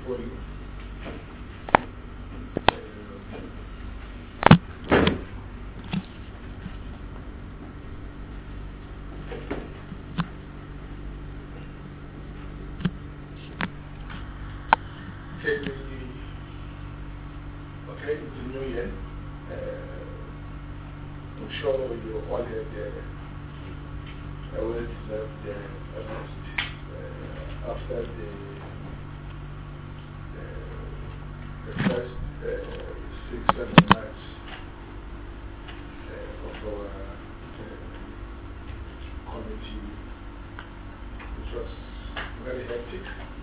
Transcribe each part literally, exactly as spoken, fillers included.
for you. Okay, okay, it's a new year. Uh, I'm sure you all had a well-deserved rest uh, after the, uh, the first uh, six, seven months uh, of our uh, committee, which was very hectic.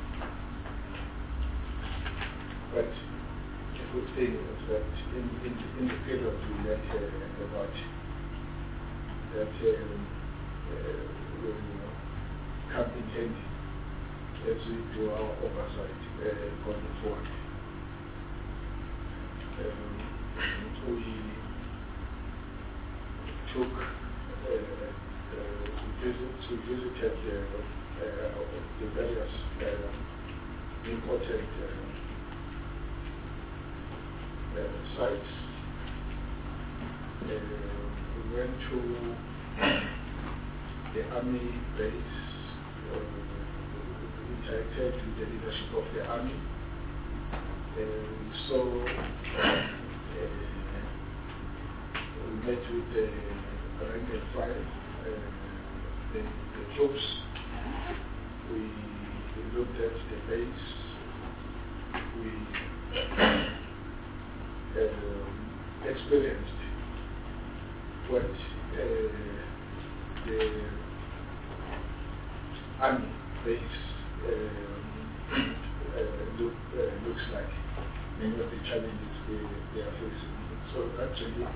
But a good thing is that in, in, in the period we met uh, about that um, uh, will come in handy as we do our oversight uh, going forward. Um, we took uh, uh, visits, we visited uh, uh, the various uh, important uh, Uh, sites. Uh, we went to the army base, uh, we interacted with the leadership of the army. Uh, we saw, uh, we met with the rank and file, uh, the, the troops. We, we looked at the base. We Uh, experienced what uh, the army base uh, uh, look, uh, looks like, many of the challenges they, they are facing. So actually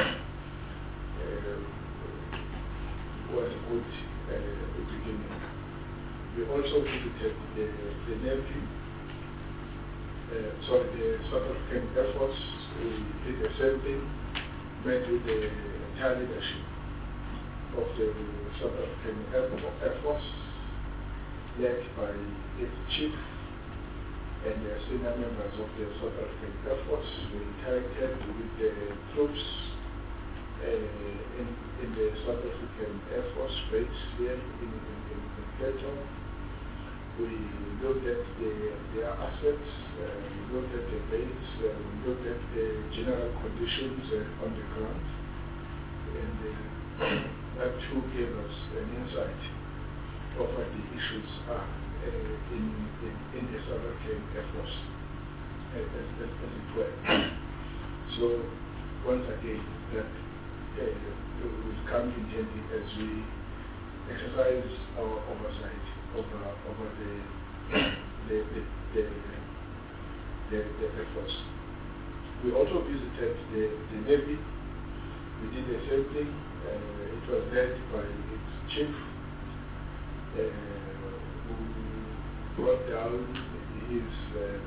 uh, was a good uh, beginning. We also visited the, the Navy, uh, sorry, the South African Air Force. We did the same thing, met with the entire leadership of the South African Air Force, led by its chief and the senior members of the South African Air Force. We interacted with the troops uh, in, in the South African Air Force base here in, in, in, in Cape. We looked at the, their assets, uh, we looked at the base, uh, we looked at the general conditions uh, on the ground, and uh, that too gave us an insight of what the issues are uh, in, in, in the South African Air Force, as, as, as it were. So, once again, that uh, will come in handy as we exercise our oversight over, over the, the, the, the, the, the efforts. We also visited the, the Navy. We did the same thing. Uh, it was led by its chief, uh, who brought down his, um,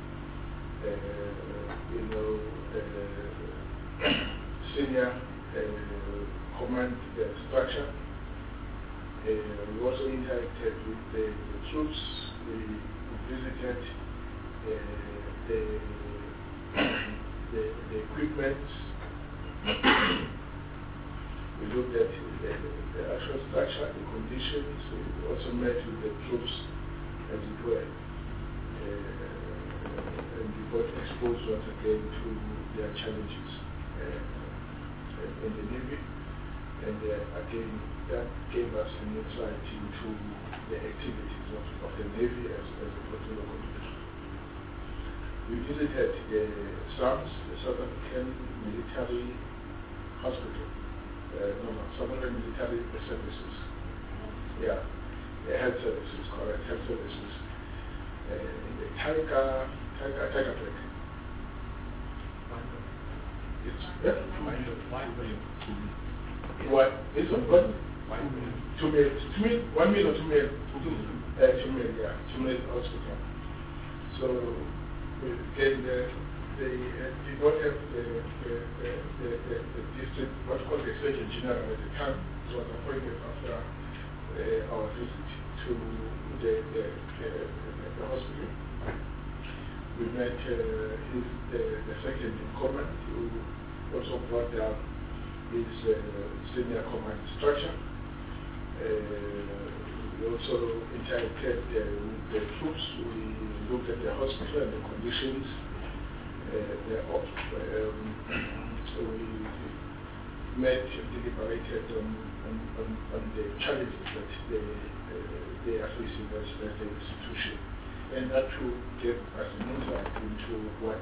uh, you know, uh, senior uh, command uh, structure. Uh, we also interacted with the, the troops. We, we visited uh, the, the, the equipment. We looked at the, the actual structure, the conditions. We also met with the troops, as it were. Uh, and we got exposed once again to their challenges uh, in the Navy. And uh, again, that gave us an insight into the activities of, of the Navy as, as a portfolio contributor. We visited the SAMS, the South African Military Hospital, uh, no, no, South African Military Services. Yeah, the health services, correct, health services. Uh, in the Tiger, Tiger, Tiger Break. It's, yeah? What? This one? What? Two mil. Two mil? One mil or two mil? Two mil. Uh, two mil, yeah. Two mil hospital. So, again, the, they uh, did not have the, the, the, the, the, the district, what's called the Surgeon General at the time. It was appointed after uh, our visit to the, the, the, the, the hospital. we met uh, his, the, the second in command, who also brought down his uh, senior command structure. Uh, we also interacted uh, with the troops. We looked at the hospital and the conditions uh, thereof. Um, we met and deliberated on, on, on, on the challenges that they, uh, they are facing as, as the institution. And that too gave us an insight into what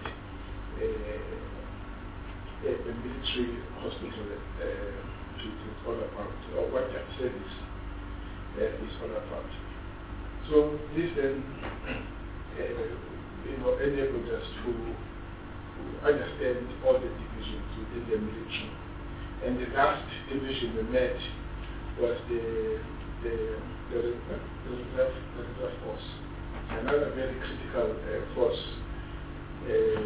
uh, a, a military hospital uh, is all about, or what that service uh, is all about. So this then uh, you know, enabled us to understand all the divisions within the military. And the last division we met was the the the, the, reserve, the reserve force. Another very critical uh, force uh,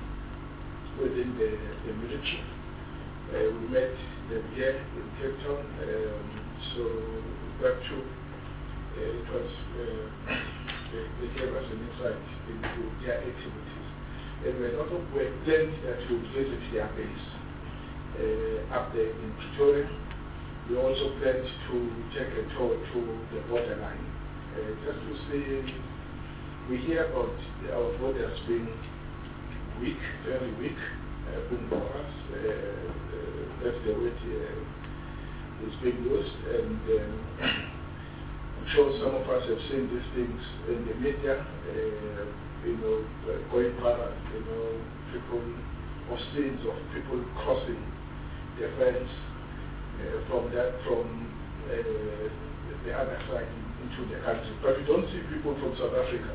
within the, the military. Uh, we met them here in Cape Town, um, so that too, uh, it was, uh, they, they gave us an insight into their activities. And we also were glad that we visit their base uh, up there in Pretoria. We also planned to take a tour to the borderline, uh, just to see. We hear about our borders being weak, very weak, uh, being porous. Uh, uh, that's the word uh, is being used. And um, I'm sure some of us have seen these things in the media, uh, you know, uh, going viral, you know, people, or scenes of people crossing the fence uh, from that, from uh, the other side into the country. But we don't see people from South Africa,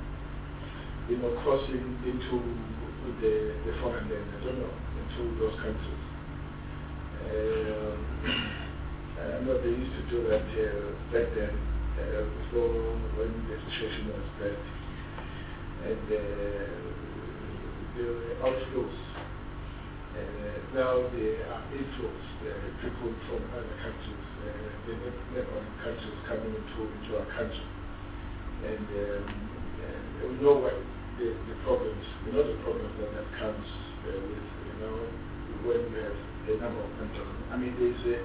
you know, crossing into the, the foreign land, I don't know, into those countries. Um, I know they used to do that uh, back then, uh, before when the situation was bad. And uh, there were outflows. Uh, now there are inflows, uh, people from other countries, uh, the neighboring countries coming into, into our country. And um, uh, we know what The, the problems, you know, the problems that that comes uh, with, you know, when you have a number of undocumented. I mean, there's a,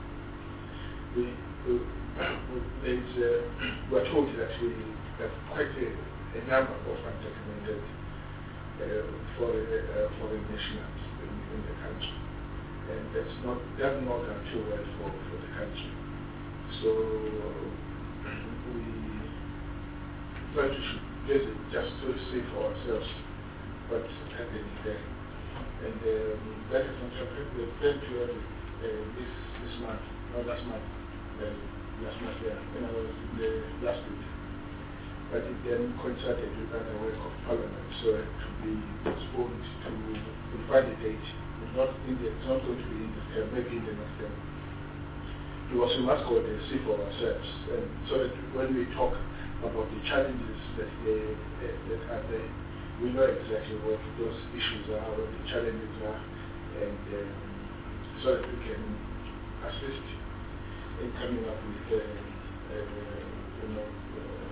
we, we, there's a, we're told that we have quite a, a number of undocumented uh, foreign, uh, foreign nationals in, in the country. And that's not, that's not done too well for, for the country. So we try to visit just to see for ourselves what's happening there. And um, that is something we plan to have uh, this, this month, not last month, uh, last month, yeah, when I was in the last week. But it then coincided with other work of Parliament, so it to be postponed to, to find a date. It's not, in the, it's not going to be in this term, maybe in the next term. Because we must go there and see for ourselves. And so that when we talk about the challenges that, they, uh, that are there, we know exactly what those issues are, what the challenges are, and um, so that we can assist in coming up with, uh, uh, you know, uh,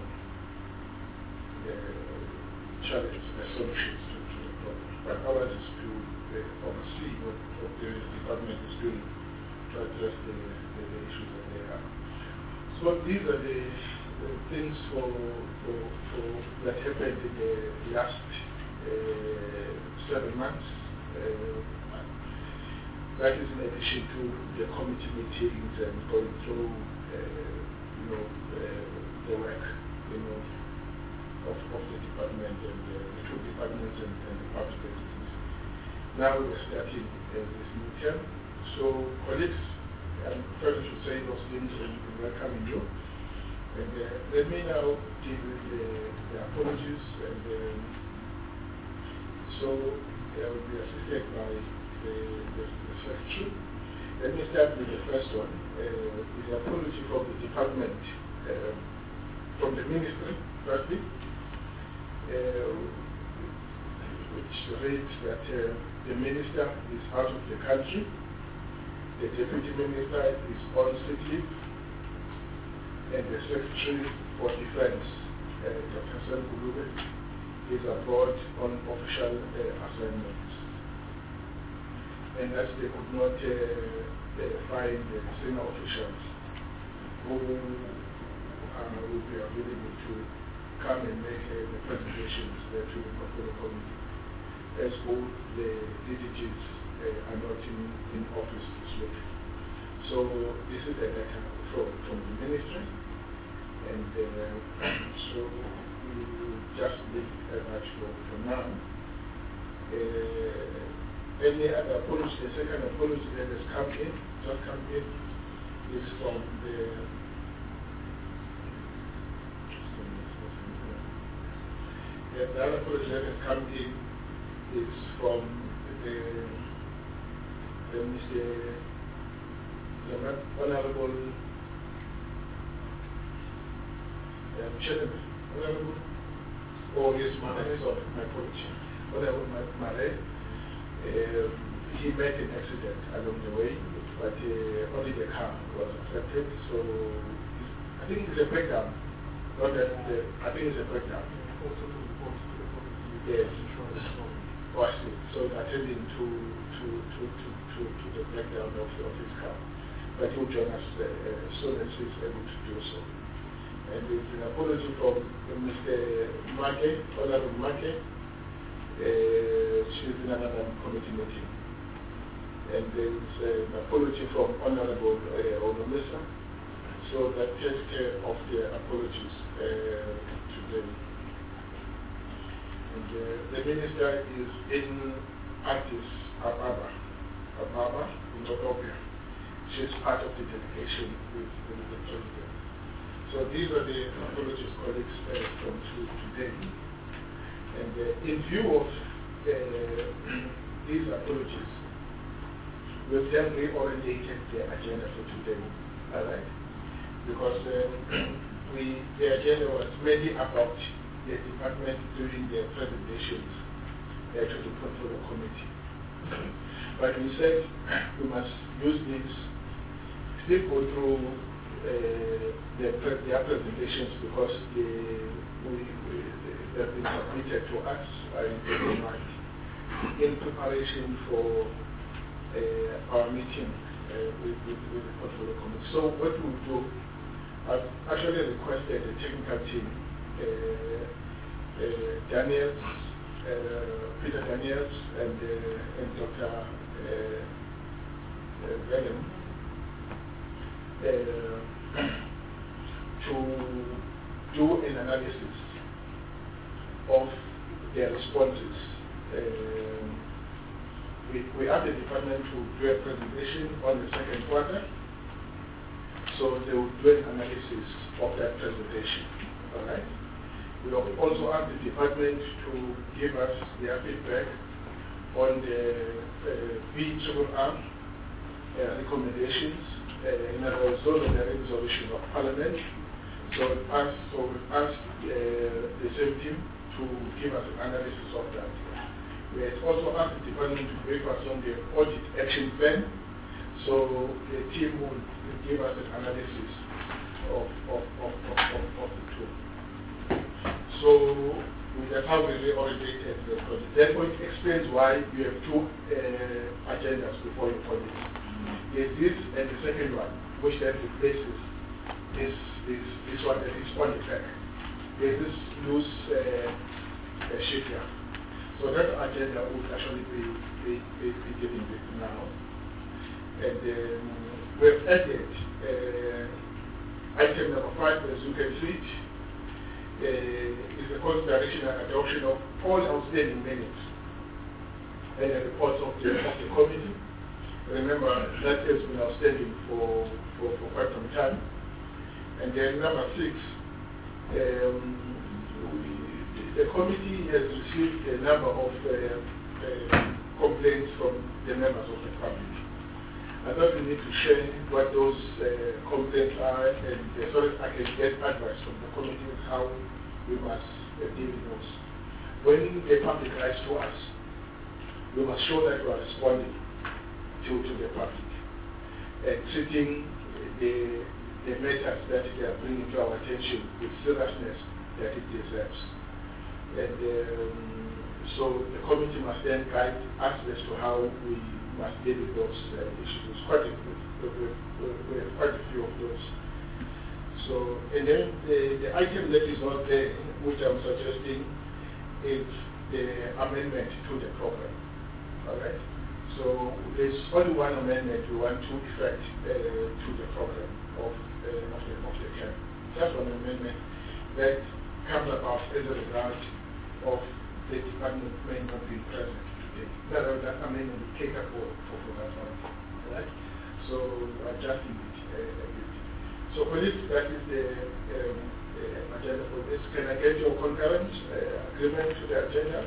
uh, challenges, uh, solutions to, to the problem. But ours is to uh, oversee what, what the department is doing to address the, the, the issues that they have. So these are the things for, for, for that happened in the last uh, seven months. Uh, that is in addition to the committee meetings and going through, uh, you know, uh, the work, you know, of, of the department and uh, the two departments and, and the public entities. Now we're starting uh, this new term. So colleagues, I'm first to say those things and welcoming you. And uh, let me now deal with the, the apologies, and um, so I will be assisted by the, the, the secretary. Let me start with the first one, uh, with the apology from the department, uh, from the ministry, firstly, uh, which reads that uh, the minister is out of the country, the deputy minister is on sick leave, and the Secretary for Defense, uh, Doctor Sam Kulube, is abroad on official uh, assignments. And as they could not uh, uh, find the senior officials who uh, would be available to come and make uh, the presentations uh, to the portfolio committee, as both the D D Gs uh, are not in, in office this week. So this is a letter from, from the ministry, and uh, so we will just leave that for, for now. Uh, any other apology, the second apology that has come in, just come in, is from the The other apology that has come in is from the, the Mister the Honorable um, Chairman, Honorable, or his mother, sorry, my apology, Honorable Mare. Uh, he met an accident along the way, but uh, only the car was affected, so I think it's a breakdown. Not that the, I think it's a breakdown. Yes. Oh, I see. So attending to to to to to, to the breakdown of, of his car, but he will join us uh, as soon as he's able to do so. And there's an apology from Mister Make, Honorable Make. Uh, she's in another committee meeting. And there's uh, an apology from Honorable uh, Onomesa. So that takes care of the apologies uh, today. And uh, the minister is in Addis Ababa, Ababa, in Ethiopia. She's part of the delegation with, with the president. So these are the apologies, colleagues, uh, from today. And uh, in view of uh, these apologies, we've then reorientated the agenda for today. All right? Because uh, we, the agenda was mainly about the department doing their presentations uh, to the portfolio committee. But we said we must use this, still go through uh, their, pre their presentations because they, we, we, they have been submitted to us in, in preparation for uh, our meeting uh, with, with, with the portfolio committee. So what we will do, I've actually requested the technical team, uh, uh, Daniels, uh, Peter Daniels, and, uh, and Doctor Uh, uh, Venom, uh, to do an analysis of their responses. Uh, we, we have the department to do a presentation on the second quarter. So they will do an analysis of that presentation. All right. We also ask the department to give us their feedback on the uh, B triple R uh, recommendations. Uh, in other words, those are the resolution of Parliament. So we ask, so we ask uh, the same team to give us an analysis of that. We also ask the department to brief us on the audit action plan. So the team will give us an analysis of, of, of, of, of, of the two. So that's how we reorientated the project. Therefore, it explains why you have two uh, agendas before you call it. There's this and the second one, which then replaces this, this, this one that is on the track. There's this loose uh, uh, shape here. So that agenda would actually be, be, be, be dealing with now. And um, we've added uh, item number five, as you can see it, uh, is the consideration and adoption of all outstanding minutes and the reports of the, of the committee. Remember, that has been outstanding for, for, for quite some time. And then number six, um, we, the committee has received a number of uh, uh, complaints from the members of the public. I thought we need to share what those uh, complaints are, and uh, so that I can get advice from the committee on how we must uh, deal with those. When the public writes to us, we must show that we are responding to, to the public and treating the, the matters that they are bringing to our attention with seriousness that it deserves. And um, so the committee must then guide us as to how we must deal with those uh, issues. It's quite a, we, we, we have quite a few of those. So, and then the, the item that is not there, which I'm suggesting, is the amendment to the program. All right? So there's only one amendment we want to effect uh, to the program of, uh, of the of the camp. Just one amendment that comes about as a result of the department may not be present today. That, that amendment will cater for, for, for that one. All right? So adjusting it uh, a bit. So colleagues, that is the um, uh, agenda for this. Can I get your concurrent uh, agreement to the agenda?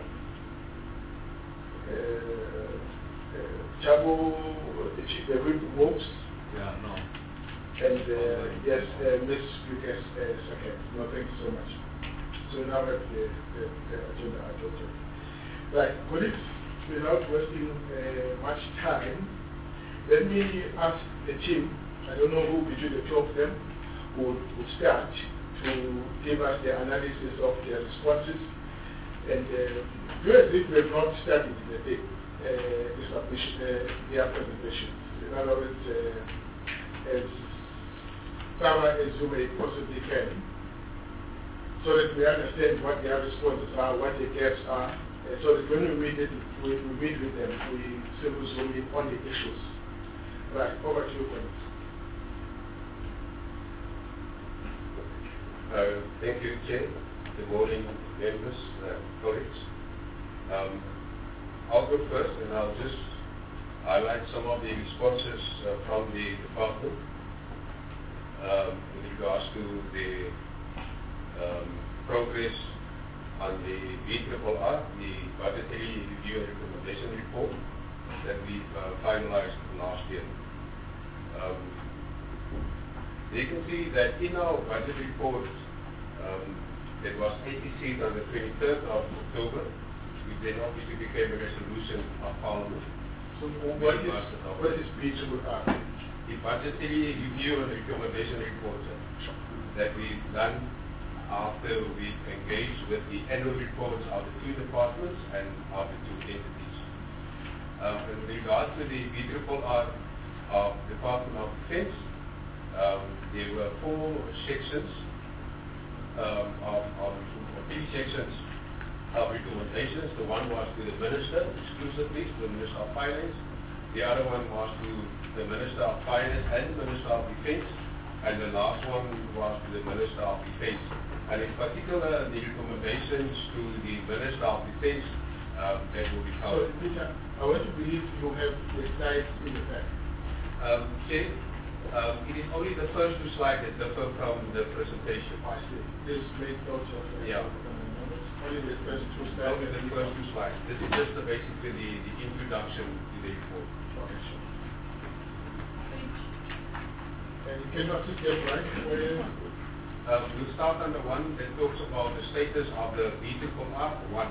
Uh, uh, Chabo, the chief, the whip moves. Yeah, no. And uh, yes, uh, Miz Lucas, uh, second. No, thank you so much. So now that the, the, the agenda adopted. Right, colleagues, without wasting uh, much time, let me ask the team. I don't know who between the two of them would, would start to give us the analysis of their responses and uh, do as if we have not studied the, day, uh, the submission, uh, their presentations. In other words, uh, as thorough as you may possibly can, so that we understand what their responses are, what the gaps are, uh, so that when we meet, it, we, we meet with them, we simply zoom in on the issues. Right, over to you, colleagues. Uh, thank you, Chair. Good morning, members, uh, colleagues. Um, I'll go first, and I'll just highlight some of the responses uh, from the department um, with regards to the um, progress on the B R R R, the Budgetary Review and Recommendation Report that we uh, finalized last year. Um, You can see that in our budget report um, that was eighty-six on the twenty-third of October, which then obviously became a resolution of Parliament. So what is, what is B R R R? The Budgetary Review and Recommendation Report that we've done after we've engaged with the annual reports of the two departments and of the two entities. Um, in regard to the B R R R of Department of Defense, Um, there were four sections um, of, of, of three sections of recommendations. The one was to the Minister exclusively, to the Minister of Finance. The other one was to the Minister of Finance and the Minister of Defense. And the last one was to the Minister of Defense. And in particular, the recommendations to the Minister of Defense um, that will be covered. So, Peter, I want to believe you have the slides in the back. Um, Chair, Um, it is only the first two slides that differ from the presentation. I see. This made notes of uh, yeah. Only the first two slides. Only the first two slides. This is just the, basically the, the introduction to the report. Okay, sure. And you cannot sit there, right? Where, um, we'll start on the one that talks about the status of the B R R R one.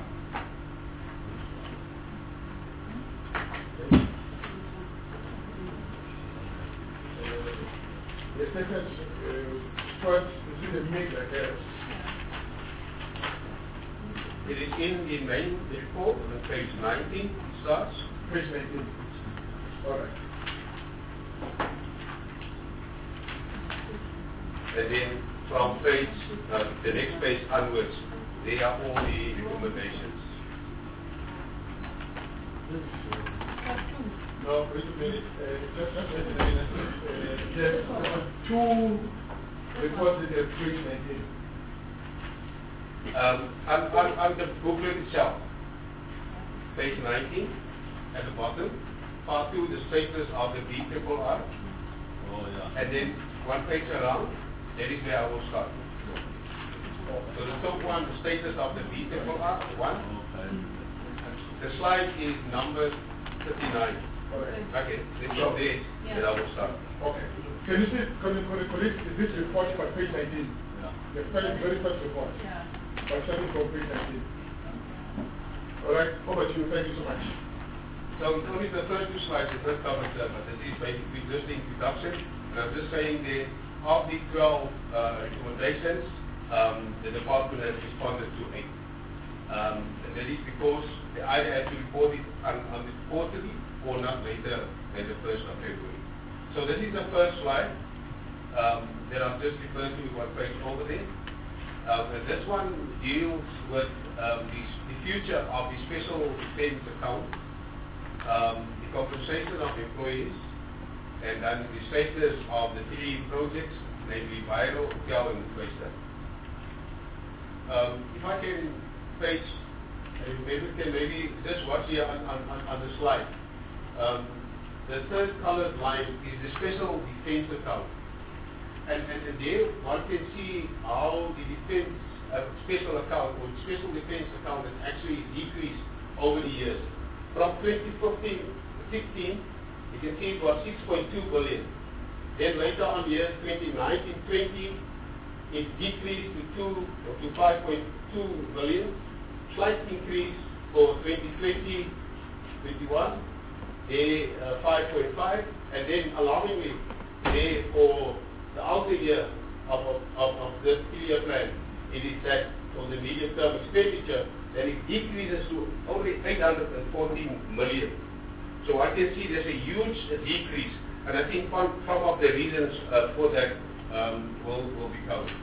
The status uh, first is in the middle, I guess. It is in the main report on page nineteen. It starts. Page nineteen. All right. And then from page, uh, the next page onwards, they are all the recommendations. No, wait a minute. Uh, just, just wait a minute. Uh, there's uh, two reports in the page nineteen. Um, on, on, on the booklet itself, page nineteen, at the bottom, part two, the status of the B R R R. Oh, yeah. And then one page around, that is where I will start. So the top one, the status of the B R R R, one. Okay. The slide is number thirty-nine. Okay, then from there, Yeah. then I will start. Okay. Can you see, can you, can you correct this report by page nineteen? Yeah. The very, very first report. Yeah. By starting from page nineteen. All right, over to you. Thank you so much. So it's only the first two slides that not covered, uh, but this is basically just the introduction. And I'm just saying that of the twelve uh, recommendations, um, the department has responded to eight. Um, and that is because they either have to report it on, on the quarterly or not later than the first of February. So this is the first slide um, that I've just referred to one page over there. Um, and this one deals with um, the, the future of the special defense account, um, the compensation of employees, and then the status of the three projects, namely Viral, Hotel, and Mufasa. Um, if I can page, maybe can maybe just watch here on, on, on the slide. Um, the third colored line is the special defense account. And, and, and there one can see how the defense uh, special account or special defense account has actually decreased over the years. From twenty fifteen sixteen, you can see it was six point two billion. Then later on years twenty nineteen twenty, it decreased to two or to five point two billion. Slight increase for twenty twenty twenty-one, a uh, five point five, and then alarmingly, there for the outer year of, of, of, of this three-year plan, it is that for the medium-term expenditure, then it decreases to only eight hundred fourteen million. So I can see there's a huge uh, decrease, and I think one, some of the reasons uh, for that um, will, will be covered.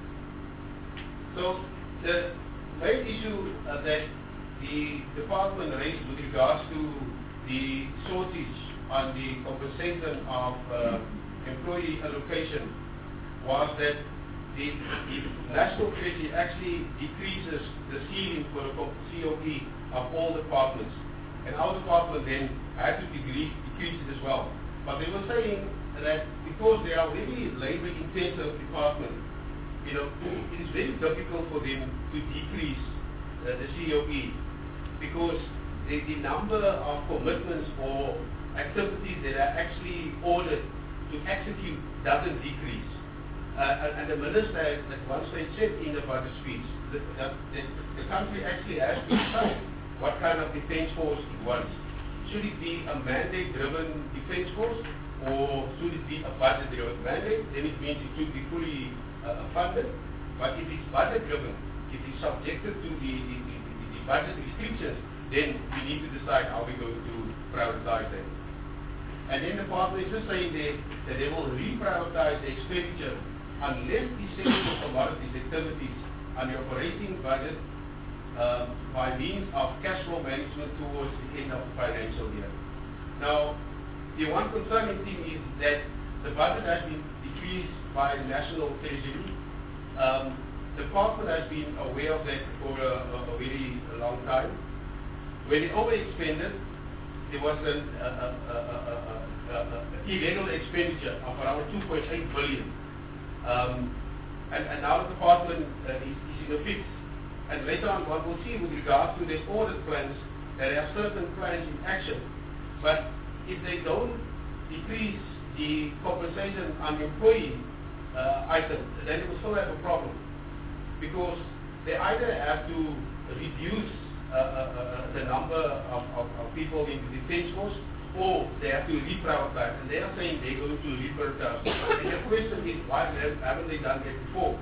So the main issue uh, that the department raised with regards to the shortage on the compensation of uh, employee allocation was that the, the National Treasury actually decreases the ceiling for the C O E of all departments. And our department then had to decrease, decrease it as well. But they were saying that because they are really labor-intensive department, you know, it is very difficult for them to decrease uh, the C O E because the, the number of commitments or activities that are actually ordered to execute doesn't decrease. Uh, and, and the minister at one stage said in the budget speech that, that, that the country actually has to decide what kind of defense force it wants. Should it be a mandate-driven defense force, or should it be a budget-driven mandate? Then it means it should be fully uh, funded. But if it's budget-driven, if it's subjected to the, the, the, the budget restrictions, then we need to decide how we're going to prioritize that. And then the department is just saying there that they will reprioritize the expenditure unless the essential commodities activities on the operating budget um, by means of cash flow management towards the end of the financial year. Now, the one concerning thing is that the budget has been decreased by the National Treasury. Um, the department has been aware of that for a, a, a very long time. When it overexpended, there was an uh, uh, uh, uh, uh, uh, irregular expenditure of around two point eight billion. Um, and, and now the department uh, is, is in a fix. And later on, one will see with regard to the audit plans that there are certain plans in action. But if they don't decrease the compensation on the employee uh, item, then they will still have a problem. Because they either have to reduce Uh, uh, uh, the number of, of, of people in the defense force, or they have to reprioritize. And they are saying they're going to reprioritize. And the question is, why haven't they done that before?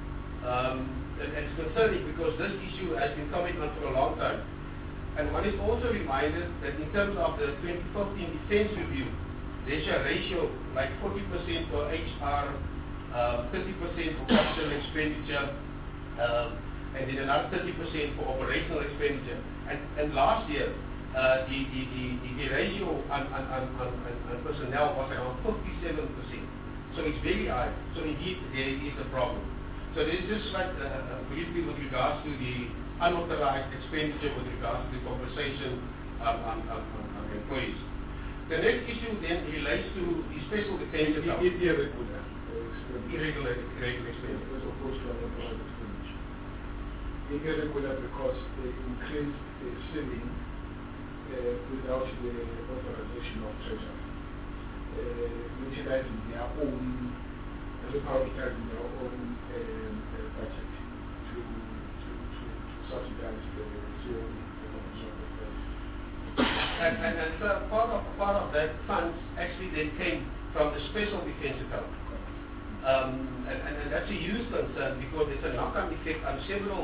Um, and, and it's concerning because this issue has been coming on for a long time. And one is also reminded that in terms of the twenty fifteen defense review, there's a ratio like forty percent for H R, uh, thirty percent for capital expenditure, um, and then another thirty percent for operational expenditure. And, and last year, uh, the, the, the, the ratio on, on, on, on, on personnel was around fifty-seven percent. So it's very high. So indeed, there is a problem. So there's just like uh, briefly with regards to the unauthorized expenditure with regards to the compensation on, on, on, on employees. The next issue then relates to the special defense account. Irregular expenditure. Irregular, irregular expenditure. As opposed to unauthorized expenditure. Irregular because they increased the ceiling uh, without the authorization of treasury, uh, utilizing their own, reprioritizing their own uh, uh, budget to, to, to, to subsidize the C O E. And, and, and so part of part of that funds actually then came from the special defense account. Um, and, and, and that's a huge concern because it's a knock-on effect on several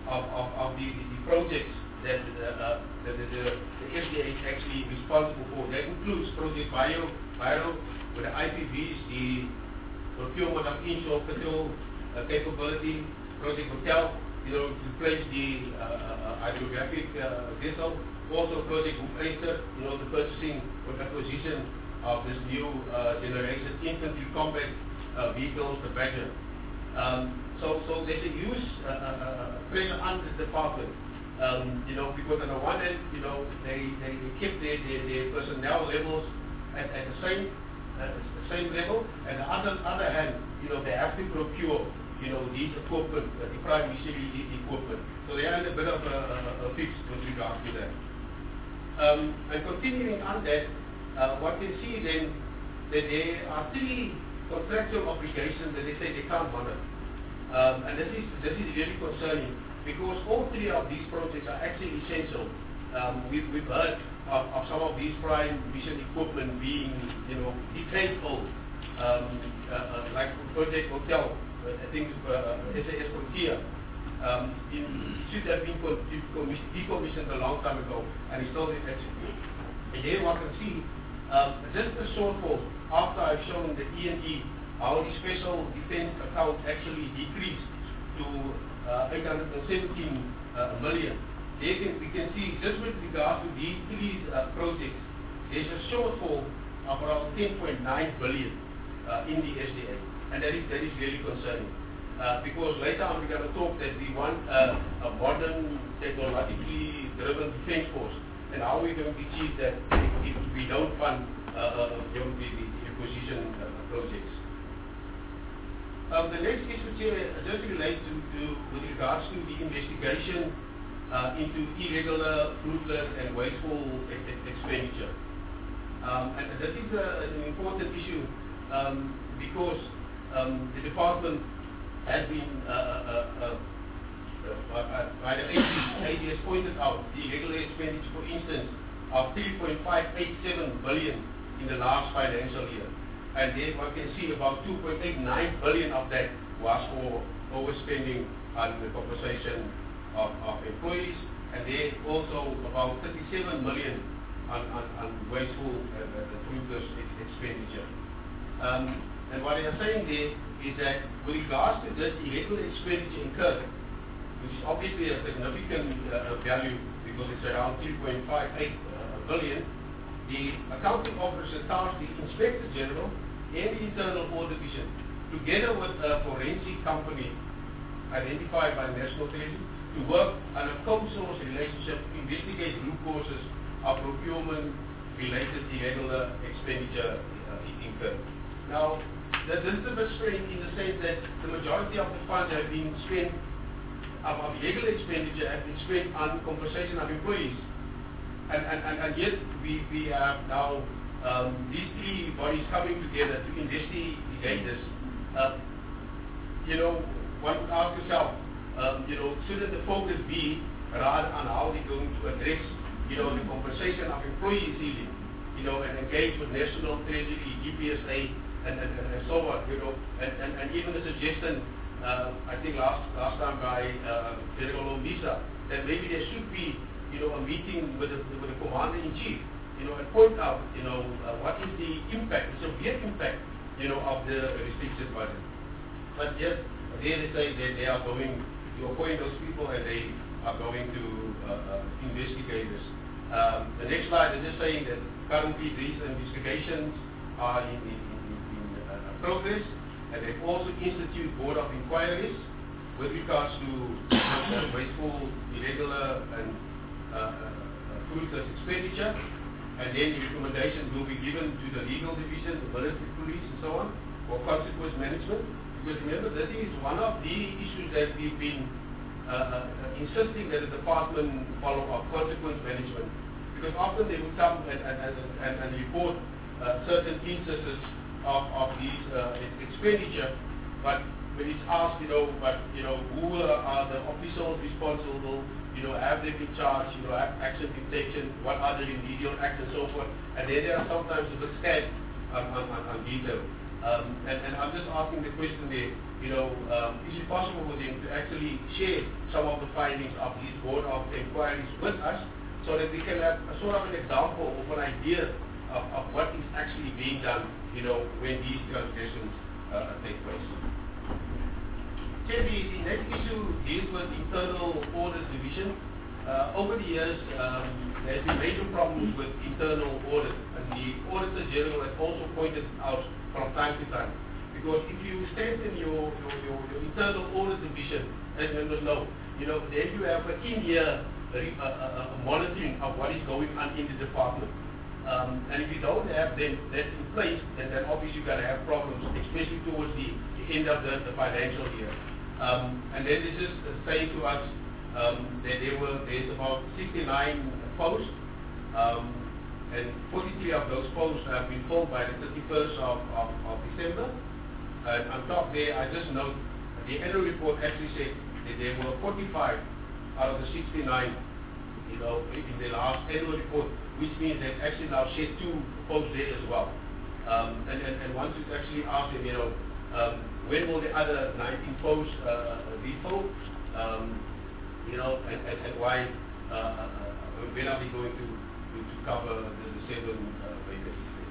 of, of, of the, the, the projects that uh, uh, the, the, the, the S D A is actually responsible for. That includes Project Bio, Bio with the I P Vs, the procurement of inshore control uh, capability, Project Hotel, you know, to replace the uh, uh, hydrographic uh, vessel. Also Project Hoefijzer, you know, the purchasing or acquisition of this new uh, generation infantry combat uh, vehicles, the Badger. Um, so, so there's a huge uh, uh, pressure on the department, um, you know, because on the one hand, you know, they, they, they keep their, their, their personnel levels at, at the same uh, the same level, and the other other hand, you know, they have to procure, you know, these equipment, uh, the prime military equipment. So they are in a bit of a, a, a fix with regard to that. Um, and continuing on that, uh, what we see then, that there are three contractual obligations that they say they can't honor. Um, and this is, this is really concerning, because all three of these projects are actually essential. Um, we've, we've heard of, of some of these prime mission equipment being, you know, decade-old, um, uh, uh, like Project Hotel, uh, I think uh, S A S Frontier. Um, in, should have been decommissioned a long time ago, and it's still in execution. And here one can see um, just the shortfall after I've shown the E and E, how the special defense account actually decreased to uh, eight hundred seventeen uh, million. There can, we can see just with regard to these three uh, projects, there's a shortfall of around ten point nine billion uh, in the S D A, and that is that is really concerning. Uh, because later on we're going to talk that we want uh, a modern, technologically driven defense force, and how are we going to achieve that if, if we don't fund uh, uh, the, the, the acquisition uh, projects. Um, the next issue here just relates to, to with regards to the investigation uh, into irregular, fruitless and wasteful e e expenditure. Um, and this is a, an important issue um, because um, the department has been, uh, uh, uh, uh, by the A D S pointed out, the irregular expenditure, for instance, of three point five eight seven billion in the last financial year. And then one can see about two point eight nine billion of that was for overspending on the compensation of, of employees, and then also about thirty-seven million on, on, on wasteful and uh, uh, fruitless ex expenditure. Um, and what they are saying there is that with regards to this irregular expenditure incurred, which is obviously a significant uh, value because it's around three point five eight uh, billion, the accounting officer tasked the Inspector General and the Internal Audit Division, together with a forensic company identified by the National Treasury, to work on a co-source relationship to investigate root causes of procurement-related irregular expenditure uh, incurred. Now, this is a bit strange in the sense that the majority of the funds have been spent, of, of irregular expenditure have been spent on compensation of employees. And, and, and, and yet we, we have now um, these three bodies coming together to investigate this. Uh, you know, one would ask yourself, um, you know, shouldn't the focus be rather on how they're going to address, you know, the compensation of employee ceiling, you know, and engage with National Treasury, G P S A, And, and, and so on, you know, and, and, and even a suggestion, uh, I think last last time by uh, General Lisa, that maybe there should be, you know, a meeting with the, with the Commander-in-Chief, you know, and point out, you know, uh, what is the impact, the severe impact, you know, of the restricted budget. But yes, there they say that they are going to appoint those people and they are going to uh, uh, investigate this. Um, the next slide is just saying that currently these investigations are in the progress, and they've also instituted board of inquiries with regards to uh, wasteful, irregular, and uh, uh, fruitless expenditure. And then the recommendations will be given to the legal division, the military police, and so on, for consequence management. Because remember, this is one of the issues that we've been uh, uh, insisting that the department follow up, consequence management. Because often they would come and, and, and, and report uh, certain instances Of, of these uh, expenditure, but when it's asked, you know, but you know, who uh, are the officials responsible? You know, have they been charged? You know, have action been taken? What are the remedial acts and so forth? And then they are sometimes a bit scared on, on, on, on detail. Um, and, and I'm just asking the question there: you know, um, is it possible for them to actually share some of the findings of these board of inquiries with us, so that we can have a sort of an example of an idea of, of what is actually being done, you know, when these transgressions uh, take place. Chair, the, the next issue deals with internal audit division. Uh, over the years, um, there have been major problems with internal audit, and the Auditor General has also pointed out from time to time. Because if you strengthen your, your, your, your internal audit division, as members know, you know, then you have an in-year uh, uh, uh, monitoring of what is going on in the department. Um, and if you don't have them that in place, then, then obviously you're going to have problems, especially towards the, the end of the, the financial year. Um, and then this is saying to us um, that there were there's about sixty-nine posts, um, and forty-three of those posts have been filled by the thirty-first of, of, of December. And on top there, I just note the annual report actually said that there were forty-five out of the sixty-nine, you know, in the last annual report, which means they actually now shed two posts there as well. Um, and, and, and once you actually ask them, you know, um, when will the other nineteen posts uh, be filled, um, you know, and, and, and why, uh, uh, when are we going to, to, to cover the, the seven uh, vacancies?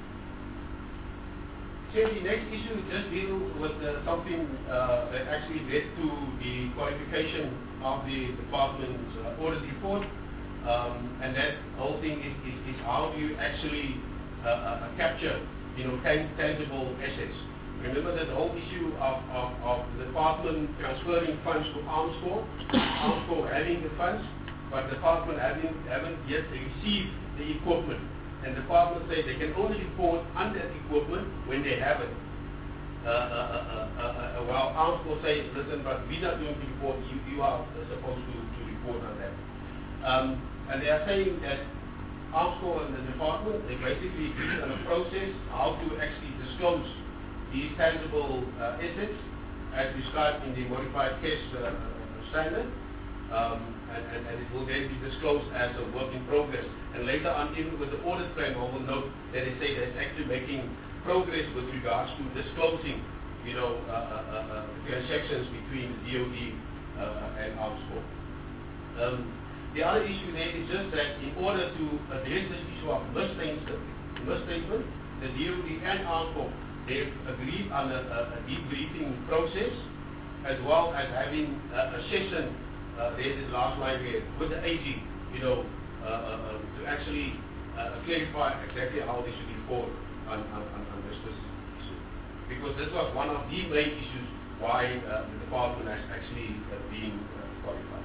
So the next issue just deals with uh, something uh, that actually led to the qualification of the department's uh, audit report. Um, and that whole thing is, is, is how do you actually uh, uh, capture, you know, tan tangible assets. Remember that the whole issue of, of, of the department transferring funds to Armscor, Armscor having the funds, but the department having, haven't yet received the equipment. And the department say they can only report on that equipment when they have it. Uh, uh, uh, uh, uh, while Armscor say, listen, but we're not going to report, you, you are supposed to, to report on that. Um, and they are saying that Armscor and the department, they basically agreed on a process how to actually disclose these tangible uh, assets as described in the modified cash uh, standard, um, and, and, and it will then be disclosed as a work in progress. And later on, even with the audit plan, I will note that they say that it's actually making progress with regards to disclosing, you know, uh, uh, uh, transactions between the D O D uh, and Armscor. Um, the other issue there is just that in order to address this issue of misstatement, misstatement the D O D and Armscor, they've agreed on a, a, a debriefing process, as well as having a, a session, uh, there's this last line here, with the A G, you know, uh, uh, to actually uh, clarify exactly how they should report on, on, on, on this issue. Because this was one of the main issues why uh, the department has actually uh, been uh, qualified.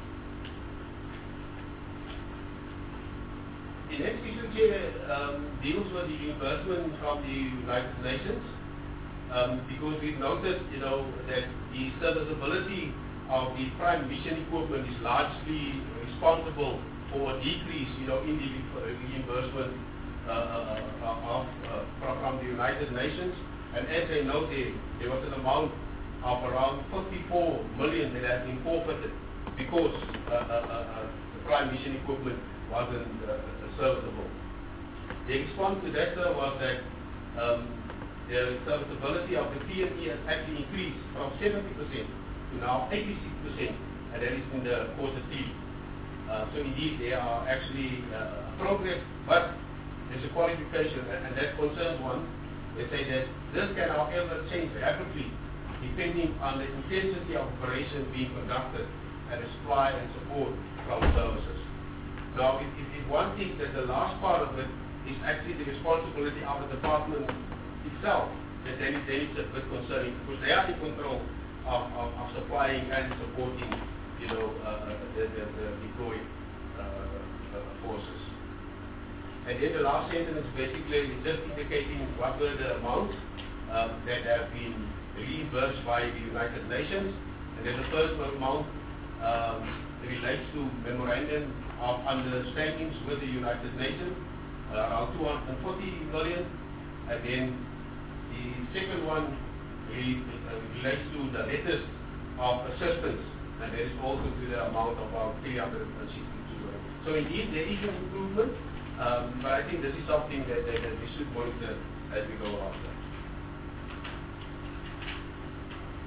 The next issue here um, deals with the reimbursement from the United Nations, um, because we've noted, you know, that the serviceability of the prime mission equipment is largely responsible for a decrease, you know, in the reimbursement uh, uh, of, uh, from the United Nations. And as they noted, there was an amount of around fifty-four million that has been forfeited because uh, uh, uh, the prime mission equipment wasn't uh, serviceable. The response to that uh, was that um, the serviceability of the P M E has actually increased from seventy percent to now eighty-six percent, and that is in the quarter three. Uh, so indeed, there are actually uh, progress, but there's a qualification, and, and that concerns one. They say that this can, however, change rapidly depending on the intensity of operation being conducted and the supply and support from services. Now, if, if, if one thinks that the last part of it is actually the responsibility of the department itself, then, then, it, then it's a bit concerning, because they are in control of, of, of supplying and supporting, you know, uh, the, the, the deployed uh, uh, forces. And then the last sentence basically is just indicating what were the amounts um, that have been reimbursed by the United Nations. And then the first amount um, relates to memorandum of understandings with the United Nations, uh, around two hundred forty million. And then the second one re uh, relates to the letters of assistance, and there is also to the amount of about three hundred sixty-two million. So indeed there is an improvement, um, but I think this is something that, that, that we should monitor as we go along.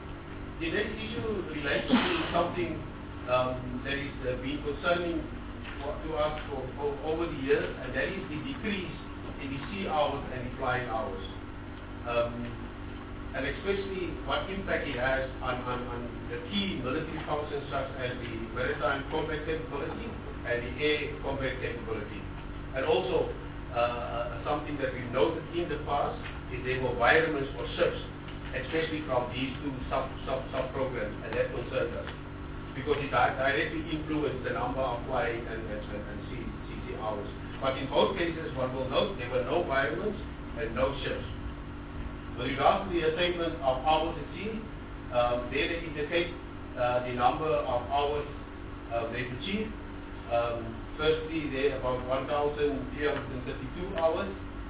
the next issue relates to something um, that is uh, been concerning to us for, for over the years, and that is the decrease in the sea hours and the flying hours. Um, and especially what impact it has on, on, on the key military functions such as the maritime combat capability and the air combat capability. And also, uh, something that we've noted in the past is the environments for ships, especially from these two sub, sub, sub programs, and that concerns us. Because it directly influences the number of flying and, and, and C C hours. But in both cases, one will note there were no environments and no ships. With regard to the attainment of hours at sea, um, there they indicate uh, the number of hours uh, they've achieved. Um, firstly, they're about one thousand three hundred thirty-two hours.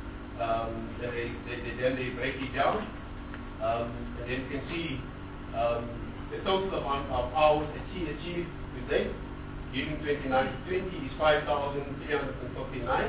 Um, they, they, they, then they break it down. Um, and then you can see um, the total amount of hours at sea achieved to date during twenty nineteen twenty is five thousand three hundred fifty-nine.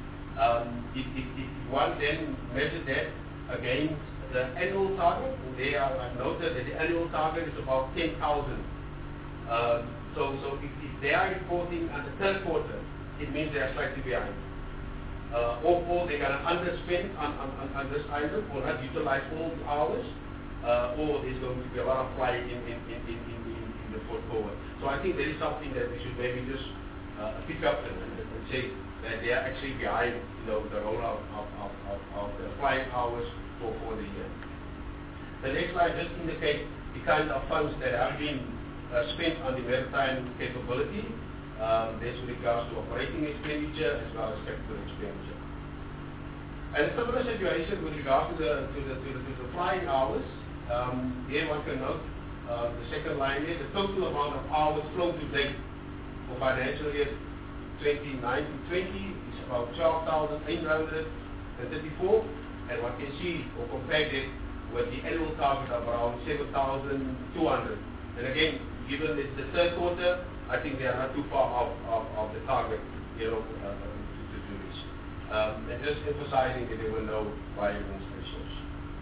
Um, if, if, if one then measures that against the annual target, and they are I've noted that the annual target is about ten thousand. Um, so so if, if they are reporting on the third quarter, it means they are slightly behind. Uh, or, or they're going to underspend on, on, on, on this item, or not utilize all the hours, uh, or there's going to be a lot of flying in, in, in, in, in, in, in the fourth quarter. So I think there is something that we should maybe just uh, pick up and, and, and say that they are actually behind, you know, the rollout of, of, of, of the flying hours for, for the year. The next slide just indicates the kind of funds that have been uh, spent on the maritime capability. Um, this with regards to operating expenditure as well as capital expenditure. And a similar situation with regard to the to the to the, to the flying hours. Um, here one can note uh, the second line here, the total amount of hours flown to date for financial year twenty nineteen twenty is about twelve thousand eight hundred thirty-four, and one can see or compare it with the annual target of around seven thousand two hundred. And again, given it's the third quarter, I think they are not too far off of, of the target, you know, uh, to, to do this. Um, and just emphasizing that there were no violence ratios.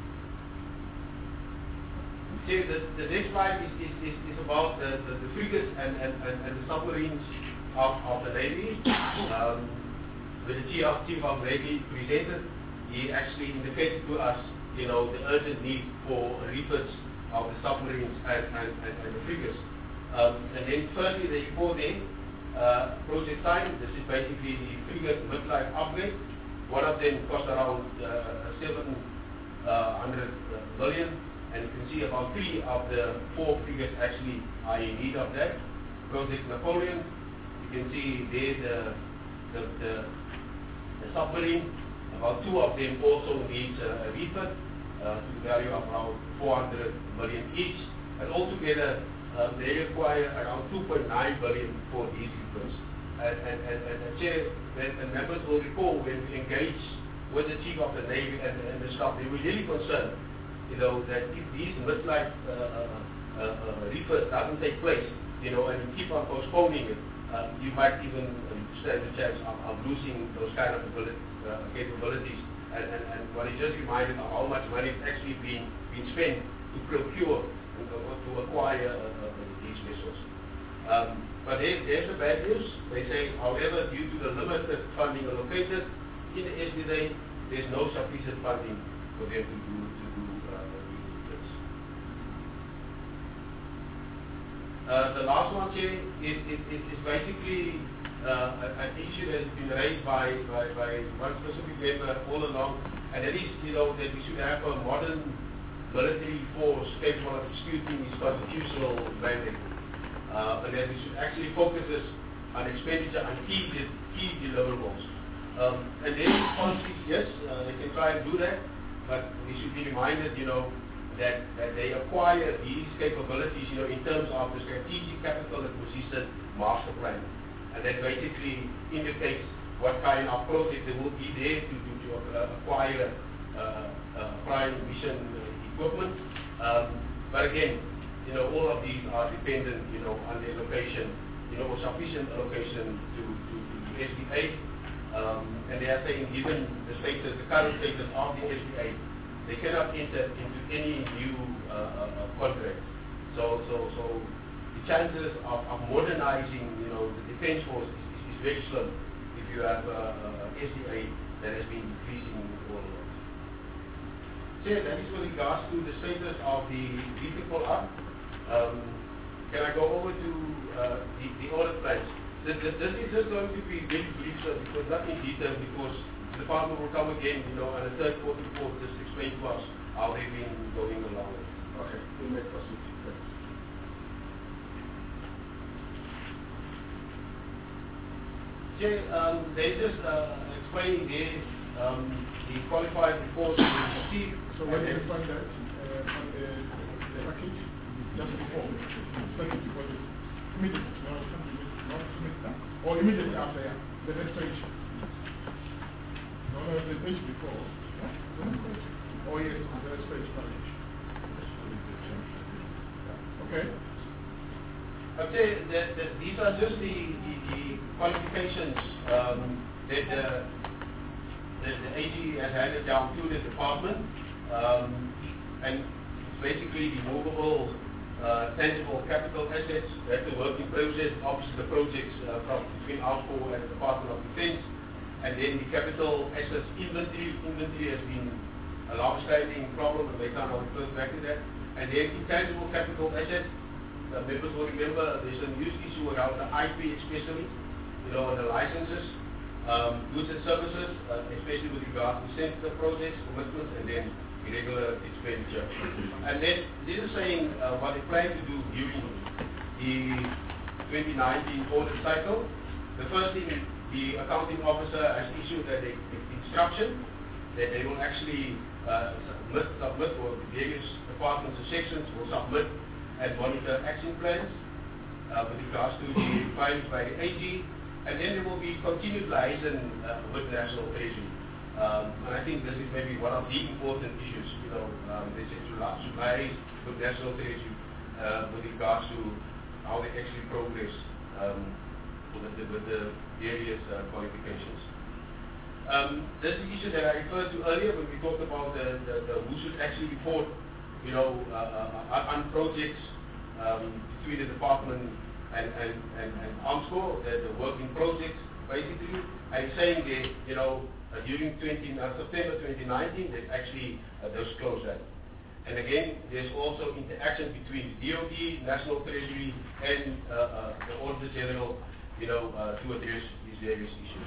See, the, the next slide is, is, is, is about the, the, the frigates and, and, and, and the submarines of, of the Navy. Um, when the Chief of, Chief of Navy presented, he actually indicated to us, you know, the urgent need for refits of the submarines and, and, and, and the frigates. Um, and then firstly, the report then, uh, project time, this is basically the frigate midlife upgrade. One of them cost around uh, seven hundred million, and you can see about three of the four frigates actually are in need of that. Project Napoleon, you can see there the, the, the, the submarine, about two of them also need uh, a refit uh, to the value of around four hundred million each, and altogether Uh, they require around two point nine billion for these refits. And, and, and, and, and, chair, and, and members will recall when we engaged with the Chief of the Navy and, and the staff, they were really concerned, you know, that if these midlife uh, uh, uh, refits doesn't take place, you know, and you keep on postponing it, uh, you might even um, stand a chance of, of losing those kind of ability, uh, capabilities. And, and, and what he just reminded of how much money is actually being, being spent to procure to acquire uh, uh, these vessels. Um, but there, there's the bad news. They say, however, due to the limited funding allocated in the S D A, there's no sufficient funding for them to do, to do uh, this. Uh, the last one here is, is, is, is basically uh, an issue that has been raised by, by, by one specific member all along, and that is, you know, that we should have a modern military force capable of executing its constitutional mandate, uh, and that we should actually focus this on expenditure on key, key deliverables. Um, and their response is yes, uh, they can try and do that, but we should be reminded, you know, that, that they acquire these capabilities, you know, in terms of the strategic capital acquisition master plan, and that basically indicates what kind of project there will be there to, to, to uh, acquire uh, uh, prime mission uh, equipment. Um, but again, you know, all of these are dependent, you know, on the allocation, you know, sufficient allocation to, to, to the S D A. Um, and they are saying, given the status, the current status of the S D A, they cannot enter into any new uh, uh, contract So, so, so the chances of, of modernizing, you know, the defense force is, is, is very slim if you have a, a S D A that has been decreasing all along. So that is with regards to the status of the vehicle up. Um, can I go over to uh, the, the audit plans? This, this, this is just going to be very brief, sir, because not in detail, because the department will come again, you know, and the third quarter report just explain to us how they've been going along. Okay, we may proceed. Thanks. Okay, um, they just uh, explaining there um, the qualified reports we received. So when you find that uh, on the, the package, just before, send it before this, immediately, no, send it, no, submit that, or immediately after, yeah, the next page. No, no, the page before, yeah, the next page. Oh yes, the next page package. Yeah. Okay. Okay, the, the, these are just the, the, the qualifications um, that the, the, the A G has handed down to the department, um, and basically the movable, uh, tangible capital assets, that's the work in process, obviously the projects uh, from between ALCO and the Department of Defense, and then the capital assets inventory. Inventory has been a long-standing problem, and they can't refer back to that. And then intangible capital assets. The members will remember there's a huge issue around the I P especially, you know, and the licenses, um, goods and services, uh, especially with regard to sensitive projects, commitments, and then irregular expenditure. And then this is saying uh, what they plan to do during the twenty nineteen audit cycle. The first thing, the accounting officer has issued a, a, a instruction that they will actually uh, submit, submit, or the various departments and sections will submit and monitor action plans uh, with regards to the requirements by the A G, and then there will be continued liaison uh, with National Treasury. Um, and I think this is maybe one of the important issues, you know, um, they said to liaise with National Treasury uh, with regards to how they actually progress um, with, the, with the various uh, qualifications. Um, this is the issue that I referred to earlier when we talked about the, the, the who should actually report, you know, uh, uh, on projects um, between the department and, and, and, and AMSCO, the, the working projects, basically. And saying that, you know, uh, during twenty, uh, September twenty nineteen, they've actually uh, disclosed that. And again, there's also interaction between the D O D, National Treasury, and uh, uh, the Auditor General, you know, uh, to address these various issues.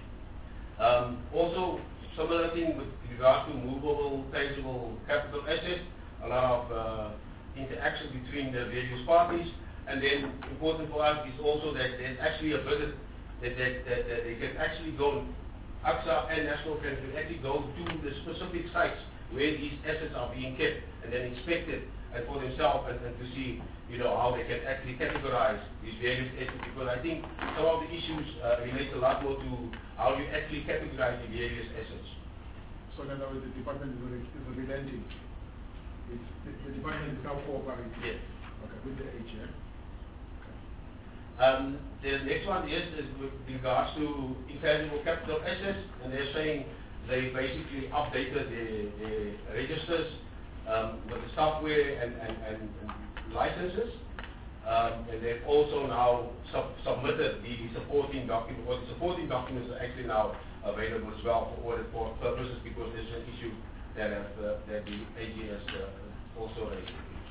Um, also, similar thing with regard to movable, tangible capital assets, a lot of uh, interaction between the various parties, and then important for us is also that there's actually a visit that, that, that, that they can actually go, A C S A and National Treasury can actually go to the specific sites where these assets are being kept and then inspected and for themselves and, and to see, you know, how they can actually categorize these various assets, because I think some of the issues uh, relate a lot more to how you actually categorize the various assets. So in other words, the department is, re is relenting. It's, the, the department is now cooperating. Yes. Okay, with the H R. Okay. Um, the next one is, is with regards to intangible capital assets, and they're saying they basically updated their, their registers um, with the software and, and, and, and licenses, um, and they've also now sub submitted the supporting documents, or the supporting documents are actually now available as well for audit for purposes, because there's an issue that, have, uh, that the A G has uh, also raised.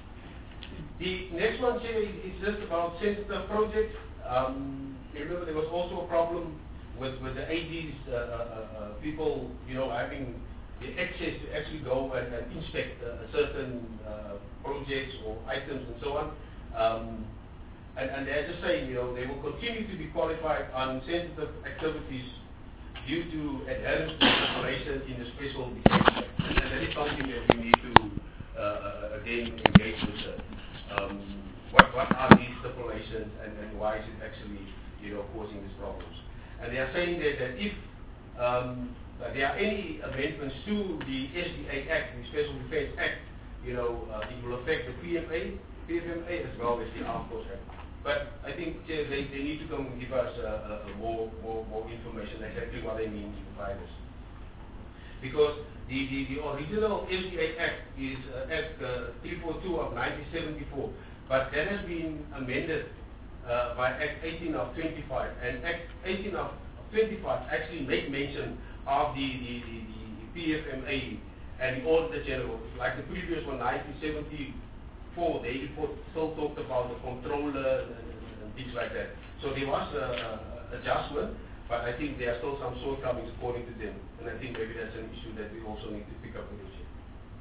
The next one here is, is just about sensitive projects. Um, remember, there was also a problem with, with the A G's uh, uh, uh, people, you know, having the access to actually go and, and inspect uh, certain uh, projects or items and so on. Um, and, and they're just saying, you know, they will continue to be qualified on sensitive activities due to adherence to regulations in the Special Defense Act. And that is something that we need to, uh, again, engage with. Uh, um, what, what are these stipulations, and, and why is it actually, you know, causing these problems? And they are saying that, that if um, that there are any amendments to the S D A Act, the Special Defense Act, you know, uh, it will affect the P M A, P M A as well as the Armed Forces Act. But I think uh, they, they need to come and give us uh, uh, more, more, more information exactly what they mean by this. Because the, the, the original S D A Act is uh, Act uh, three forty-two of nineteen seventy-four. But that has been amended uh, by Act eighteen of twenty-five, and Act eighteen of twenty-five actually make mention of the, the, the, the P F M A and the Auditor General. Like the previous one, nineteen seventy-four, they report still talked about the controller and, and things like that. So there was an adjustment, but I think there are still some shortcomings according to them, and I think maybe that's an issue that we also need to pick up with this year.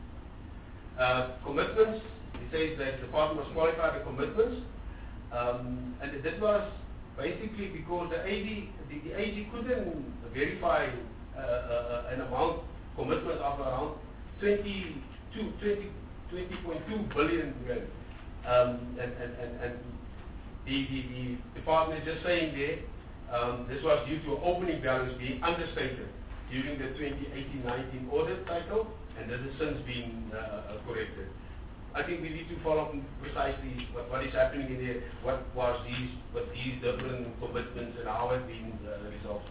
Uh, commitments, it says that the department must qualify the commitments, um, and that was basically because the A D, the, the A G couldn't verify uh, uh, an amount commitment of around twenty-two, twenty, twenty point two billion rand, um, and, and, and, and the, the, the department is just saying there, um, this was due to an opening balance being understated during the twenty eighteen nineteen audit cycle, and this has since been uh, corrected. I think we need to follow up precisely what, what is happening in there, what was these, what these different commitments and how have been uh, resolved.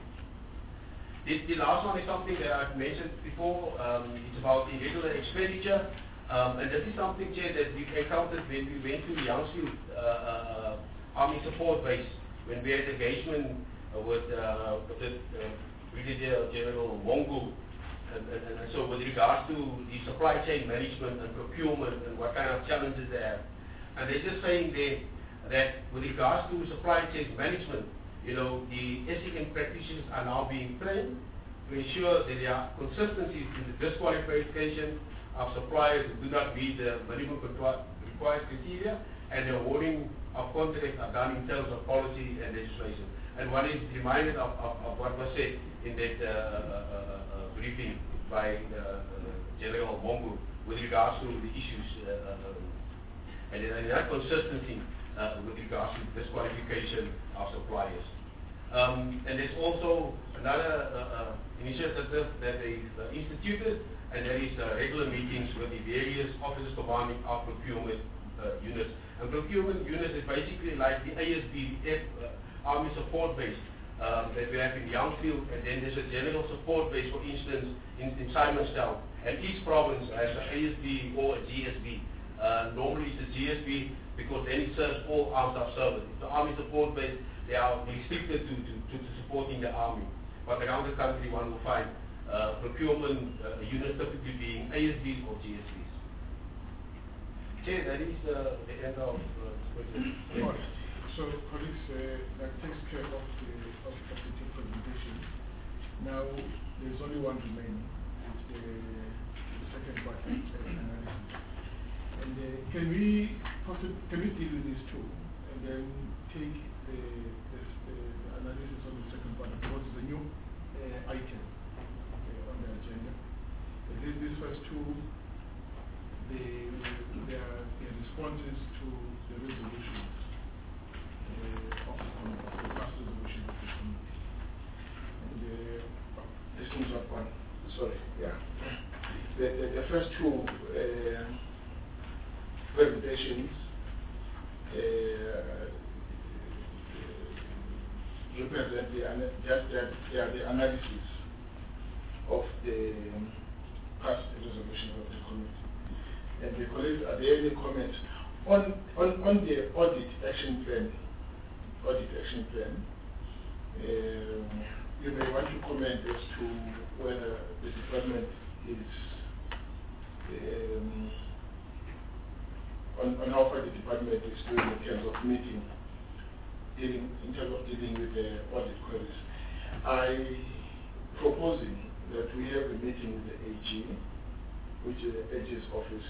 The, the last one is something that I've mentioned before. Um, it's about irregular expenditure, um, and this is something, Chair, that we encountered when we went to the Youngsfield uh, uh, Army Support Base, when we had engagement uh, with, uh, with the uh, Brigadier General Mongo. And, and, and so with regards to the supply chain management and procurement and what kind of challenges they have. And they're just saying there that with regards to supply chain management, you know, the S E M practitioners are now being trained to ensure that there are consistencies in the disqualification of suppliers who do not meet the minimum required criteria, and the awarding of contracts are done in terms of policy and legislation. And one is reminded of, of, of what was said in that uh, uh, uh, briefing by uh, uh, General Mongo with regards to the issues uh, uh, and, and that consistency uh, with regards to disqualification of suppliers. Um, and there's also another uh, uh, initiative that they uh, instituted, and that is uh, regular meetings with the various officers commanding our procurement uh, units. And procurement units is basically like the A S B, the F, uh, Army Support Base um, that we have in Youngsfield, and then there's a general support base, for instance, in, in Simonstown. And each province has an A S B or a G S B. Uh, normally it's a G S B because then it serves all armed staff service. It's the Army Support Base, they are restricted to, to, to, to supporting the Army. But around the country one will find uh, procurement uh, units typically being A S Bs or G S Bs. Okay, that is uh, the end of uh, the question. So, colleagues, uh, that takes care of the, of, of the two presentations. Now, there's only one remaining, it's the, the second part uh, analysis. And uh, can we possibly, can we deal with these two, and then take the, the, the analysis on the second part, because it's a new uh, item uh, on the agenda. And these, these first two, they, they are the responses to the resolutions. Uh, of the committee, the last resolution of the committee. And uh, this one's up one. Sorry, yeah. The, the, the first two uh, presentations uh, represent the, just that they are the analysis of the past resolution of the committee. And the colleagues, are there any comments on, on, on the audit action plan? Audit action plan. Um, you may want to comment as to whether the department is um, on, on how far the department is doing in terms of meeting, dealing in terms of dealing with the audit queries. I proposing that we have a meeting with the A G, which is the A G's office,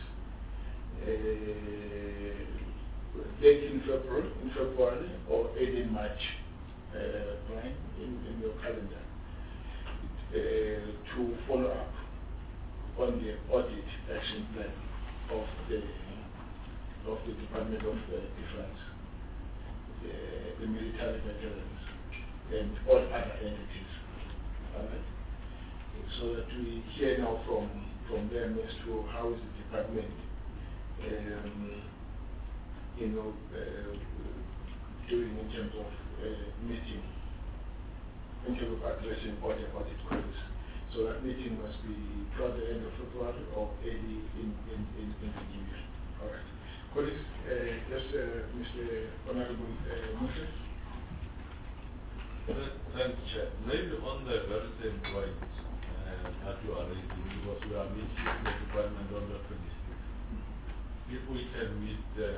uh, late in February, in February or early March, uh, Brian, in, in your calendar, uh, to follow up on the audit action plan of the of the Department of uh, Defense, the, the military veterans, and all other entities. All right? So that we hear now from from them as to how is the department. Um, you know, uh, doing in terms of uh, meeting, in terms of addressing all the audit queries. So that meeting must be toward the end of February or early in, in, in, in the new year. All right. Colleagues, uh, yes, uh, Mister Honorable uh, Moses. Thanks, Chair. Maybe on the very same point uh, that you are raising, because we are meeting the department on the twenty-sixth. If we can meet the,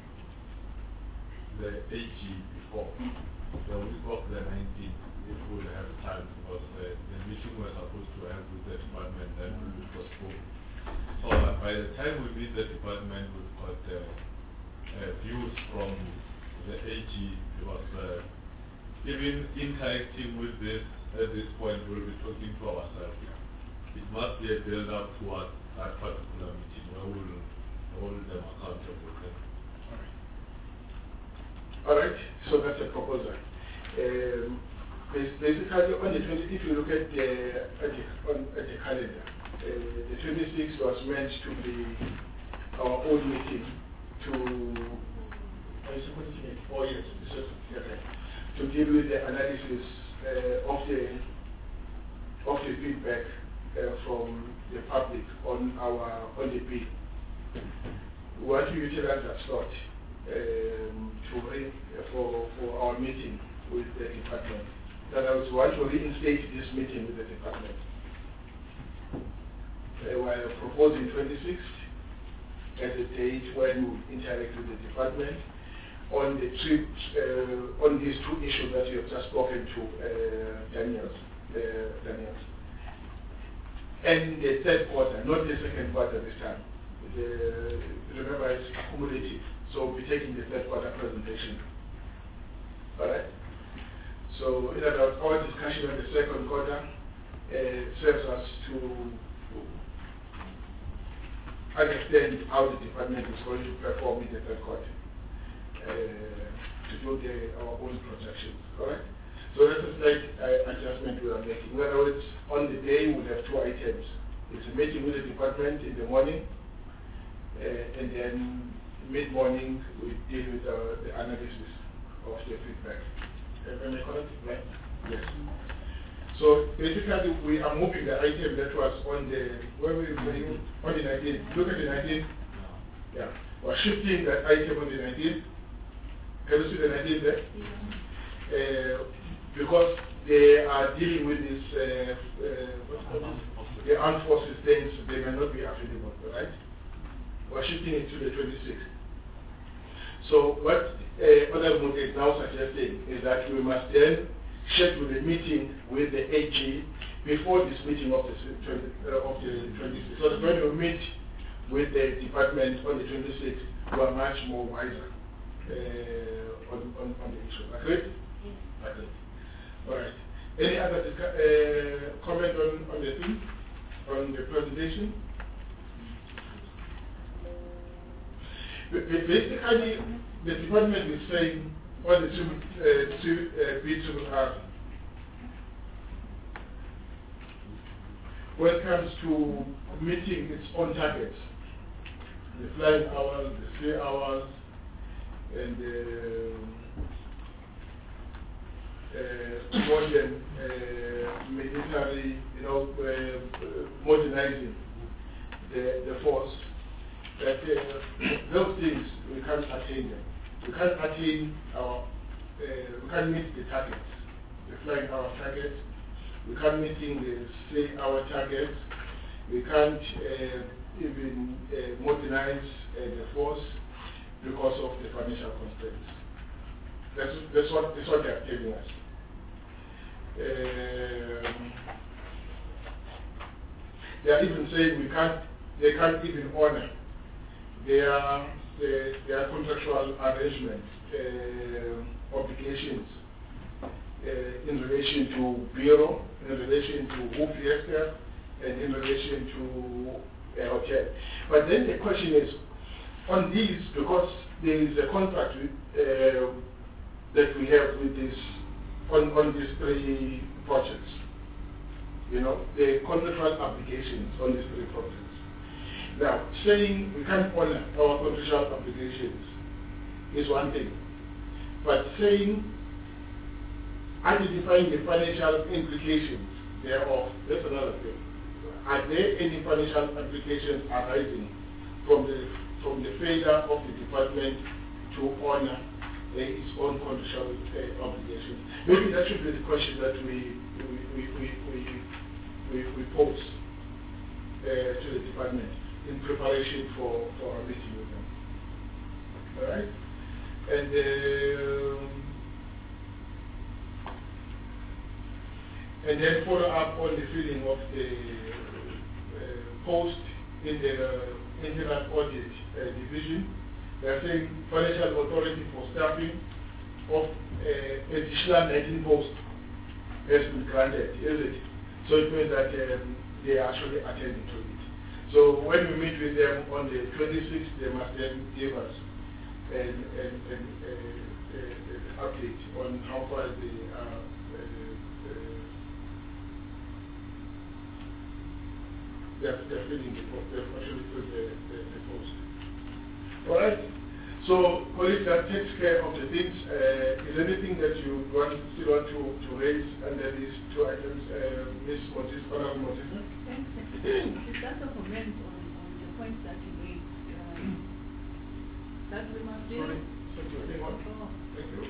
the A G before, the week of the nineteenth, if we have time, because uh, the meeting we're supposed to have with the department then will be postponed. So uh, by the time we meet the department, we've got uh, uh, views from the A G, because uh, even interacting with this at this point, we'll be talking to ourselves. It must be a build up towards that particular meeting where we'll hold them accountable. All right, so that's a proposal. Um, basically, on the twenty, if you look at the, at the, on, at the calendar, uh, the twenty-sixth was meant to be our own meeting to, oh yes, okay, to deal with the analysis uh, of the of the feedback uh, from the public on our on the bill. We want to utilize that slot um, to re, for for our meeting with the department. That I was want to reinstate this meeting with the department. Uh, we are proposing twenty-sixth as a date when we interact with the department on the trip, uh, on these two issues that you have just spoken to uh, Daniels, uh, Daniels. And the third quarter, not the second quarter this time. The, remember, it's accumulative, so we'll be taking the third quarter presentation. All right? So, in other words, our discussion on the second quarter uh, serves us to understand how the department is going to perform in the third quarter. Uh, to do the, our own projections, correct? So that's a slight uh, adjustment we are making. In other words, on the day we have two items. It's a meeting with the department in the morning, uh, and then mid-morning we deal with uh, the analysis of the feedback. Uh, am I correct? Right? Yes. So basically we are moving the item that was on the, where we were on the nineteenth. Look at the nineteenth. Yeah. We're shifting that item on the nineteenth. Can you see the nineteenth there? Yeah. Uh, because they are dealing with this, uh, uh, what's called this? The armed forces things, they may not be available, right? We're shifting it to the twenty-sixth. So what uh, other mode is now suggesting is that we must then schedule a meeting with the A G before this meeting of the, twenty, uh, of the twenty-sixth. So when we meet with the department on the twenty-sixth, we are much more wiser. Uh, on, on, on the issue. Agreed? Yes. Agreed. All right. Any other uh, comment on, on the thing, on the presentation? Basically, the department is saying on the two, uh, two uh, B two R. When it comes to meeting its own targets, the flying hours, the three hours, and uh, uh, modern uh, military, you know, uh, modernizing the, the force, that uh, those things, we can't attain them. We can't attain our, uh, we can't meet the targets, the flying hour targets, we can't meet the three hour targets, we can't uh, even uh, modernize uh, the force because of the financial constraints. That's, that's, what, that's what they are telling us. Um, they are even saying we can't, they can't even honor their, their, their contractual arrangements, uh, obligations uh, in relation to Bureau, in relation to Who Fiesta, and in relation to a hotel. But then the question is, on these, because there is a contract with, uh, that we have with this, on, on these three projects, you know, the contractual obligations on these three projects. Now, saying we can't honor our contractual obligations is one thing, but saying, identifying the financial implications thereof, that's another thing. Are there any financial implications arising from the from the failure of the department to honor uh, its own contractual uh, obligations? Maybe that should be the question that we we we we we, we, we pose uh, to the department in preparation for for our meeting with them. All right, and. Um, And then follow up on the filling of the uh, post in the uh, internal audit uh, division. They are saying financial authority for staffing of uh, additional nineteen posts has been granted, is it? So it means that um, they are actually attending to it. So when we meet with them on the twenty-sixth, they must then give us an, an, an, uh, uh, update on how far they are. They're, they're filling the post, they've actually filled the, the, the post. All right? So, colleagues, that takes care of the things. Uh, is there anything that you want, still want to, to raise under these two items, uh, Miz Motisa, Honorable Motisa? Thanks, Secretary. Just a comment on, on the points that you made. Um, that we must do. Sorry, thank you. Hang on. Oh. Thank you.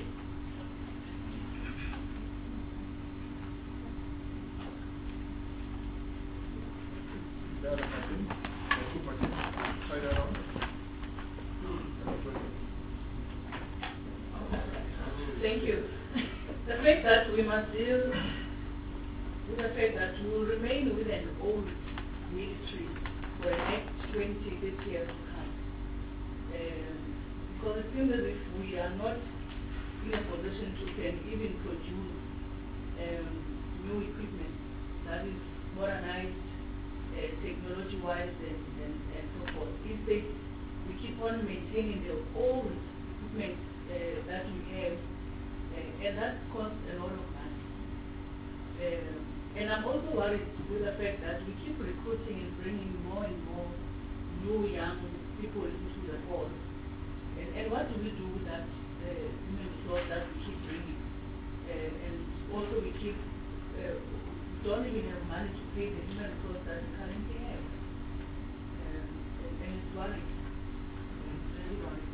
Thank you. The fact that we must deal with the fact that we will remain with an old ministry for the next twenty, thirty years to come. Um, because it seems as if we are not in a position to can even produce um, new equipment that is modernized Uh, technology-wise and, and, and so forth. Instead, we keep on maintaining the old equipment uh, that we have, uh, and that costs a lot of money. Uh, and I'm also worried with the fact that we keep recruiting and bringing more and more new young people into the force. And, and what do we do with that uh, human resource that we keep bringing? Uh, and also we keep uh, don't even have money to pay the human resource that we currently have. Um, and, and it's worrying. It's really worrying.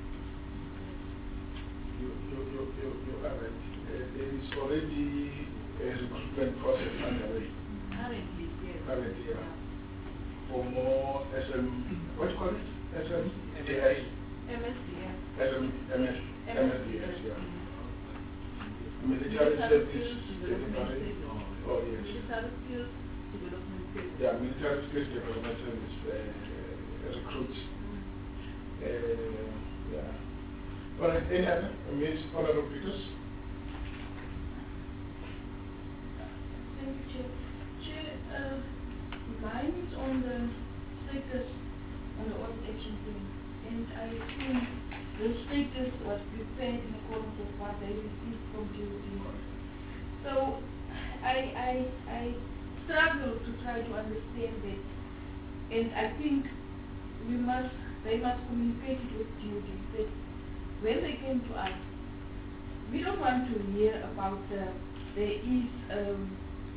You, you, you, you, you are right. Uh, there is already a recruitment process underway. Currently, yes. Currently, yeah. For more S M, what do you call it? S M D S? M S D S. S M, M S, M S D S, yeah. Military service delivery. Oh, yes. Military skills development service. Yeah, military skills development service uh, recruits. Mm. Uh, yeah. All right, any other? Miz Honorable Peters? Thank you, Chair. Chair, uh, mine is on the status on the audit action plan. And I assume the status was prepared in accordance with what they received from D O D. So, I, I, I struggle to try to understand that, and I think we must, they must communicate it with D O D that when they came to us, we don't want to hear about uh, there is um,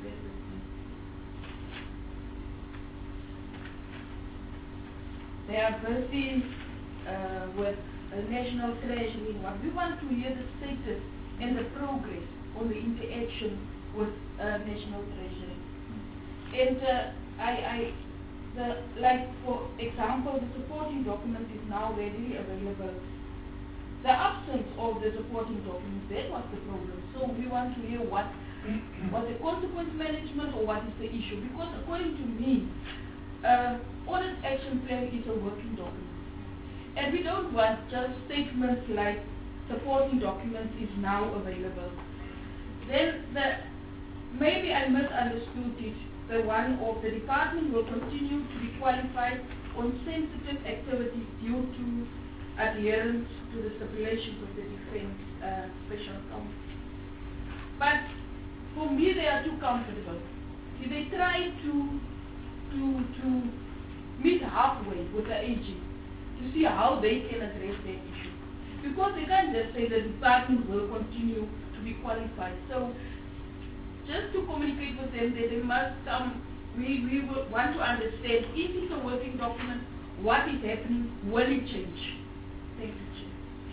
they are busy uh, with a national treasury. What we want to hear the status and the progress on the interaction with uh, National Treasury. And uh, I, I the, like for example, the supporting document is now readily available. The absence of the supporting documents, that was the problem. So we want to hear what was the consequence management or what is the issue. Because according to me, uh, audit action plan is a working document. And we don't want just statements like supporting documents is now available. Then the maybe I misunderstood it. The one of the department will continue to be qualified on sensitive activities due to adherence to the stipulations of the Defense uh, Special Council. But for me, they are too comfortable. See, they try to to to meet halfway with the A G to see how they can address that issue. Because they can't just say the department will continue to be qualified. So just to communicate with them that they must come, we, we will want to understand if it's a working document what is happening, will it change? Thank you, Chair.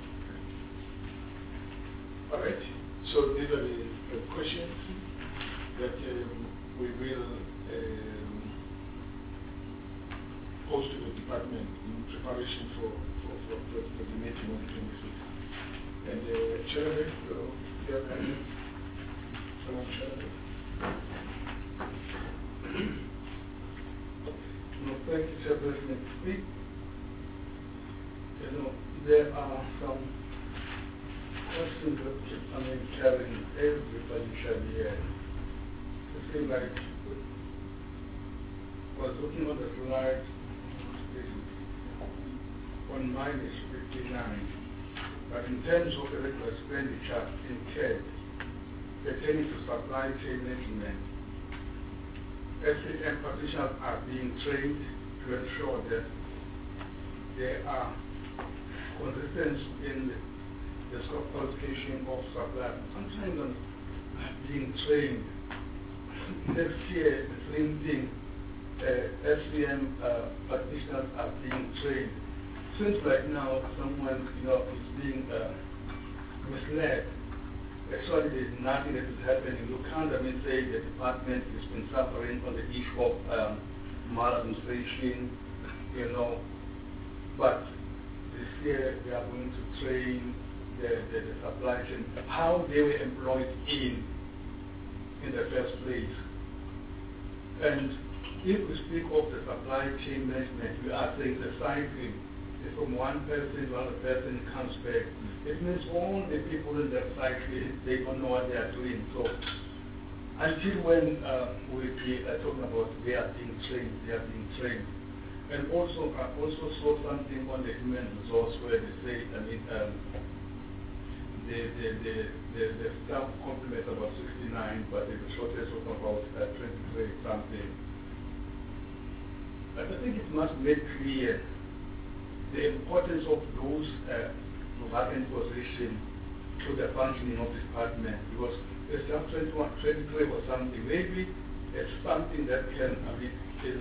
All right. So these are the, the questions that um, we will um, pose to the department in preparation for, for, for, for, for the meeting on the twenty-sixth. And uh, Chairman, uh, you have any? Someone, Chairman? No, thank you, Chairperson. We, you know, there are some questions that keep, I mean, carrying everybody should hear. It seems like I was looking on the slide, on minus fifty-nine, but in terms of the regular expenditure incurred pertaining to supply chain management, S A M practitioners are being trained to ensure that there are consistency in the, the scope qualification of suppliers. Sometimes I'm being trained. Next year, the same thing, uh, S A M uh, practitioners are being trained. Seems like now someone, you know, is being uh, misled. Actually, there's nothing that is happening. You can't, I mean, say the department has been suffering on the issue of um, maladministration, you know, but this year we are going to train the, the, the supply chain, how they were employed in, in the first place. And if we speak of the supply chain management, we are saying the cycling from one person to another person comes back. It means all the people in that cycle, they don't know what they are doing. So until when uh, we are talking about they are being trained, they are being trained. And also, I also saw something on the human resource where they say, I mean, um, the, the, the, the, the staff complement about sixty-nine, but the shortage of about uh, twenty-three something. But I think it must make clear the importance of those uh, vacant positions to the functioning of the department, because the staff twenty-one, twenty-three or something, maybe it's something that can, I mean, is,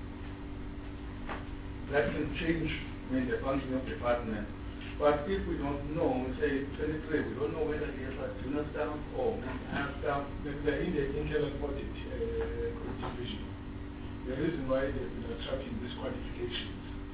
that can change, I mean, the functioning of the department. But if we don't know, we say twenty-three, we don't know whether they are junior staff or have staff. They're in the internal audit uh, division. The reason why they've been attracting these qualifications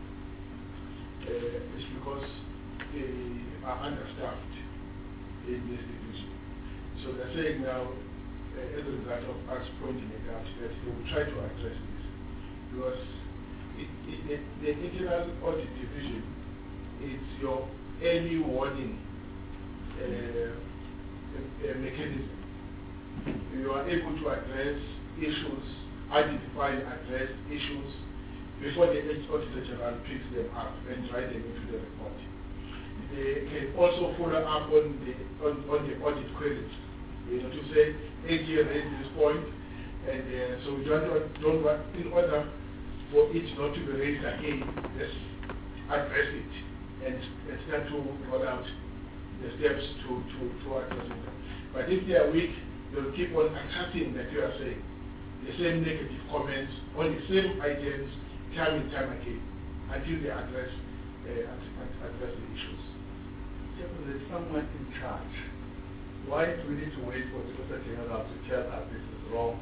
Uh, is because they are understaffed in this division. So they're saying now, uh, as a result of us pointing it out, that they will try to address this. Because it, it, the, the internal audit division is your early warning uh, uh, mechanism. You are able to address issues, identify and address issues before the Auditor General picks them up and write them into the report. They can also follow up on the on, on the audit queries. You know, to say, A G raised this point, and uh, so we don't, don't want, in order for it not to be raised again, let's address it and, and start to roll out the steps to, to, to address it. But if they are weak, they'll keep on attacking that you are saying, the same negative comments on the same items time and time again until they address, uh, address the issues. If there's someone in charge, why do we need to wait for the Auditor General to tell us this is wrong?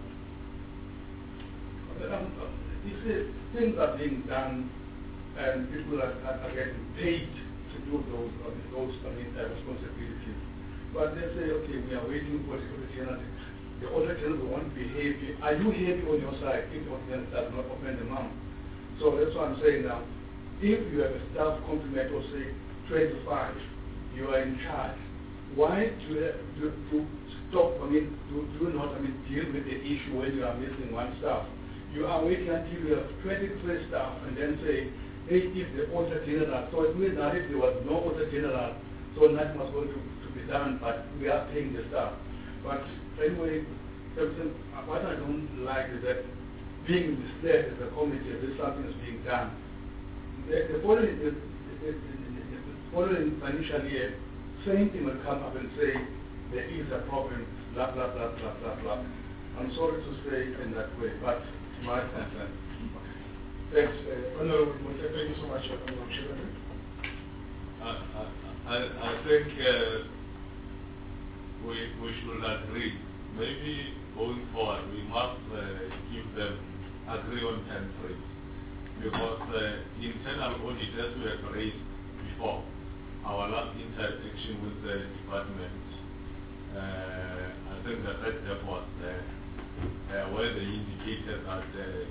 Um, you see, things are being done and people are, are getting paid to do those, uh, those I mean, uh, responsibilities. But they say, okay, we are waiting for the Auditor General. The Auditor General won't behave. Are you happy on your side if the Auditor General does not open the mouth? So that's what I'm saying now. If you have a staff complement of say twenty-five, you are in charge. Why do you do, do stop? I mean, do, do not I mean deal with the issue when you are missing one staff? You are waiting until you have twenty-three staff and then say, hey, if the Auditor General. So it means that if there was no Auditor General, so nothing was going to, to be done, but we are paying the staff. But anyway, what I don't like is that being misled as a committee, this something is being done. The, the, following, the, the, the, the following financial year, same thing will come up and say, there is a problem, blah, blah, blah, blah, blah, blah. I'm sorry to say it in that way, but my concern. Thanks. Uh, Honorable Muthe, thank you so much, Honorable Chairman. I, I, I think uh, we, we should agree. Maybe going forward we must uh, give them agree on time frames. Because uh, internal audit, as we have raised before, our last interaction with the department, uh, I think the first step was uh, uh, where they indicated that uh,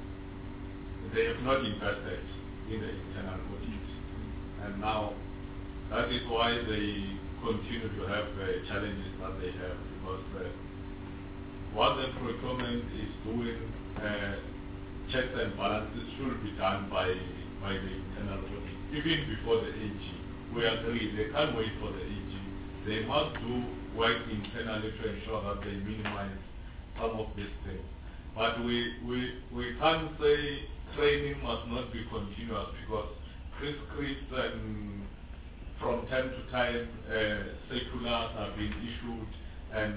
they have not invested in the internal audit. And now that is why they continue to have uh, challenges that they have, because uh, what the procurement is doing, uh, checks and balances should be done by by the internal audit, even before the A G. We agree, they can't wait for the A G. They must do work internally to ensure that they minimize some of these things. But we, we, we can't say training must not be continuous, because prescripts and from time to time uh, circulars are being issued, and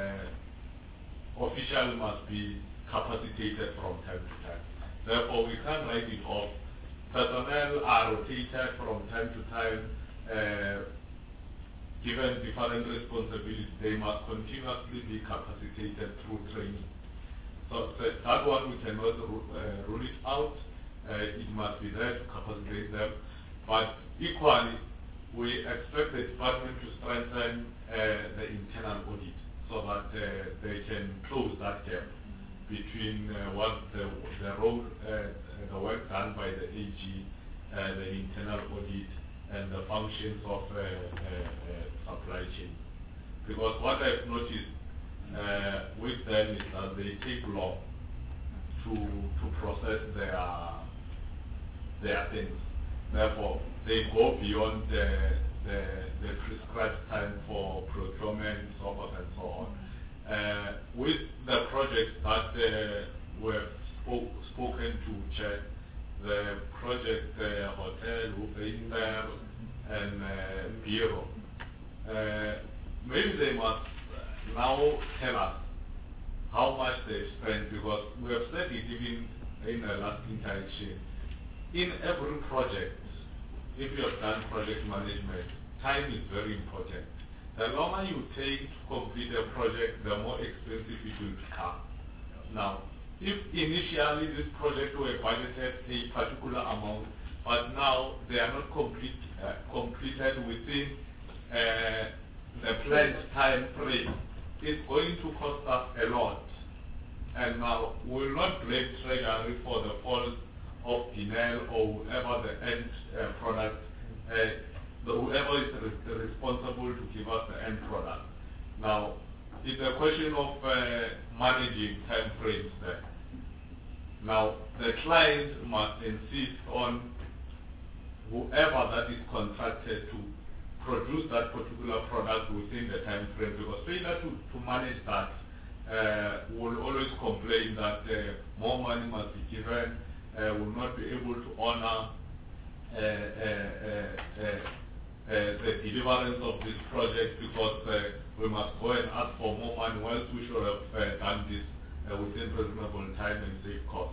uh, officials must be capacitated from time to time. Therefore, we can't write it off. Personnel are rotated from time to time, uh, given different responsibilities. They must continuously be capacitated through training. So, so that one we cannot uh, rule it out. Uh, it must be there to capacitate them. But equally, we expect the department to strengthen uh, the internal audit so that uh, they can close that gap between uh, what the, the role, uh, the work done by the A G, uh, the internal audit, and the functions of uh, uh, uh, supply chain. Because what I've noticed uh, with them is that they take long to to process their their things. Therefore, they go beyond the the, the prescribed time for procurement, so forth and so on. Uh, with the projects that uh, were spoke, spoken to check, the project uh, Hotel, Upper and uh, Bureau, uh, maybe they must now tell us how much they spent, because we have said it even in the last interaction. In every project, if you have done project management, time is very important. The longer you take to complete a project, the more expensive it will become. Now, if initially this project were budgeted a particular amount, but now they are not complete, uh, completed within uh, the planned time frame, it's going to cost us a lot. And now, we will not blame Treasury for the fault of denial or whoever the end uh, product, uh, the, whoever is re responsible to give us the end product. Now, it's a question of uh, managing time frames there. Now, the client must insist on whoever that is contracted to produce that particular product within the time frame, because failure to, to manage that uh, will always complain that uh, more money must be given, uh, will not be able to honor uh, uh, uh, uh, uh, the deliverance of this project, because uh, we must go and ask for more money, whilst we should have uh, done this uh, within reasonable time and save cost.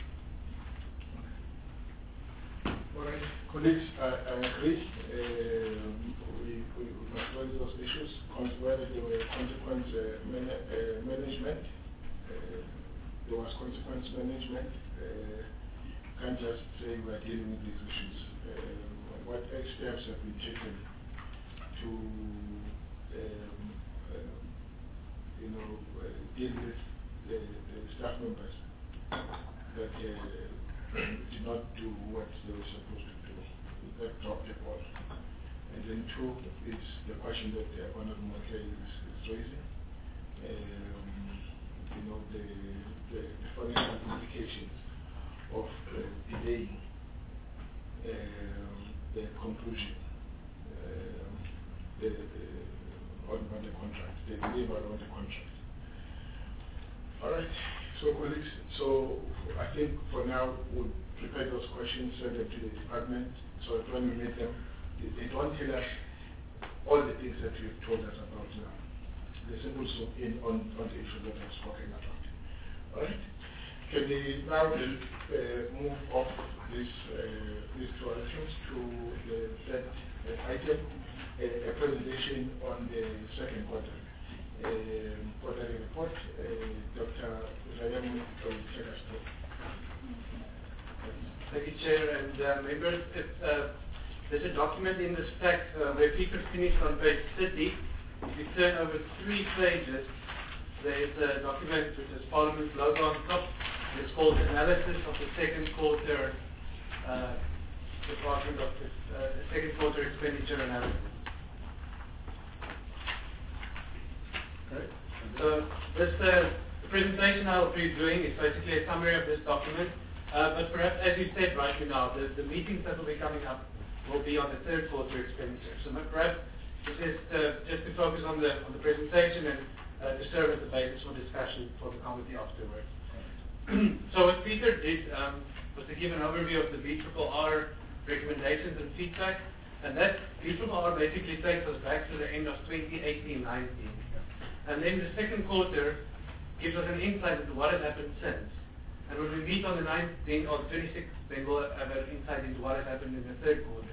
All right, colleagues, I, I agree. Uh, we, we, we must raise those issues, whether there were consequence uh, man uh, management. Uh, there was consequence management. Uh, can't just say we are dealing with these issues. Uh, what steps have been taken to, um, uh, you know, uh, deal with the, the staff members that uh, did not do what they were supposed to do, that dropped the ball. And then two is the question that uh, Honorable Muthe is, is raising, um, you know, the, the, the financial implications of uh, delaying um, the conclusion um, the, the, on, on the contract, the delivery on the contract. All right. So, colleagues, so I think for now we'll prepare those questions, send them to the department, so that when we meet them, they, they don't tell us all the things that you've told us about now. They simply zoom in on, on the issue that I've spoken about. All right? can we now uh, move off this, uh, these two items to the third uh, item, uh, a presentation on the second quarter. Um, quarterly report, uh, Doctor Rayamu will take us through. Thank you, Chair and uh, members. If, uh, there's a document in the stack uh, where people finish on page thirty. If you turn over three pages, there's a document which has Parliament's logo on top. It's called Analysis of the Second Quarter uh, Department of the uh, Second Quarter Expenditure Analysis. Okay. So this uh, the presentation I'll be doing is basically a summary of this document. Uh, but perhaps, as you said right now, the, the meetings that will be coming up will be on the third quarter expenditure. So perhaps just uh, just to focus on the on the presentation and uh, to serve as the basis for discussion for the committee afterwards. So what Peter did um, was to give an overview of the B R R R recommendations and feedback, and that B R R R basically takes us back to the end of twenty eighteen nineteen. And then the second quarter gives us an insight into what has happened since. And when we meet on the nineteenth or the twenty-sixth, then we'll have an insight into what has happened in the third quarter.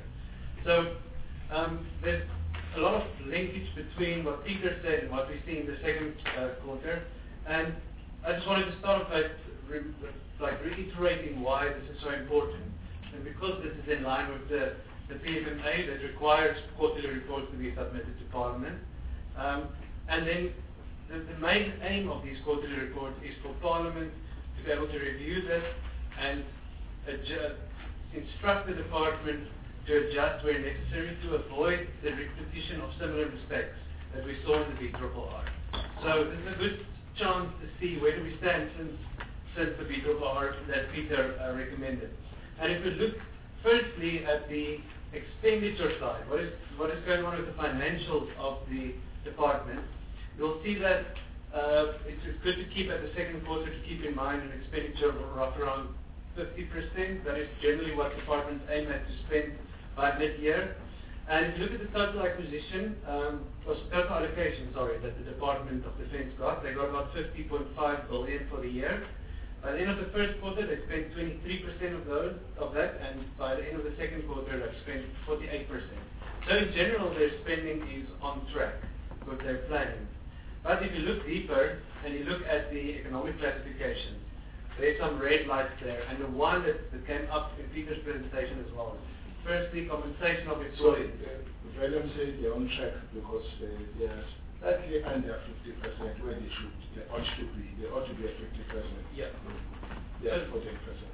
So um, there's a lot of linkage between what Peter said and what we see in the second uh, quarter. And I just wanted to start off by re like reiterating why this is so important. And because this is in line with the, the P F M A that requires quarterly reports to be submitted to Parliament. Um, and then the, the main aim of these quarterly reports is for Parliament to be able to review this and adjust, instruct the department to adjust where necessary to avoid the repetition of similar mistakes that we saw in the B R R R. So this is a good chance to see where do we stand since, since the B R R R that Peter uh, recommended. And if we look firstly at the expenditure side, what is, what is going on with the financials of the department, you'll see that uh, it's, it's good to keep at the second quarter to keep in mind an expenditure of around fifty percent. That is generally what departments aim at to spend by mid-year. And if you look at the total acquisition, um, or total allocation, sorry, that the Department of Defence got, they got about fifty point five billion for the year. By the end of the first quarter, they spent twenty-three percent of those of that, and by the end of the second quarter, they've spent forty-eight percent. So in general, their spending is on track with their planning. But if you look deeper and you look at the economic classifications, there's some red lights there, and the one that, that came up in Peter's presentation as well. Firstly, compensation of employees. So, William said they're on track because uh, they are slightly under fifty percent where they should, they ought to be. They ought to be at fifty percent. Yeah. They are forty percent.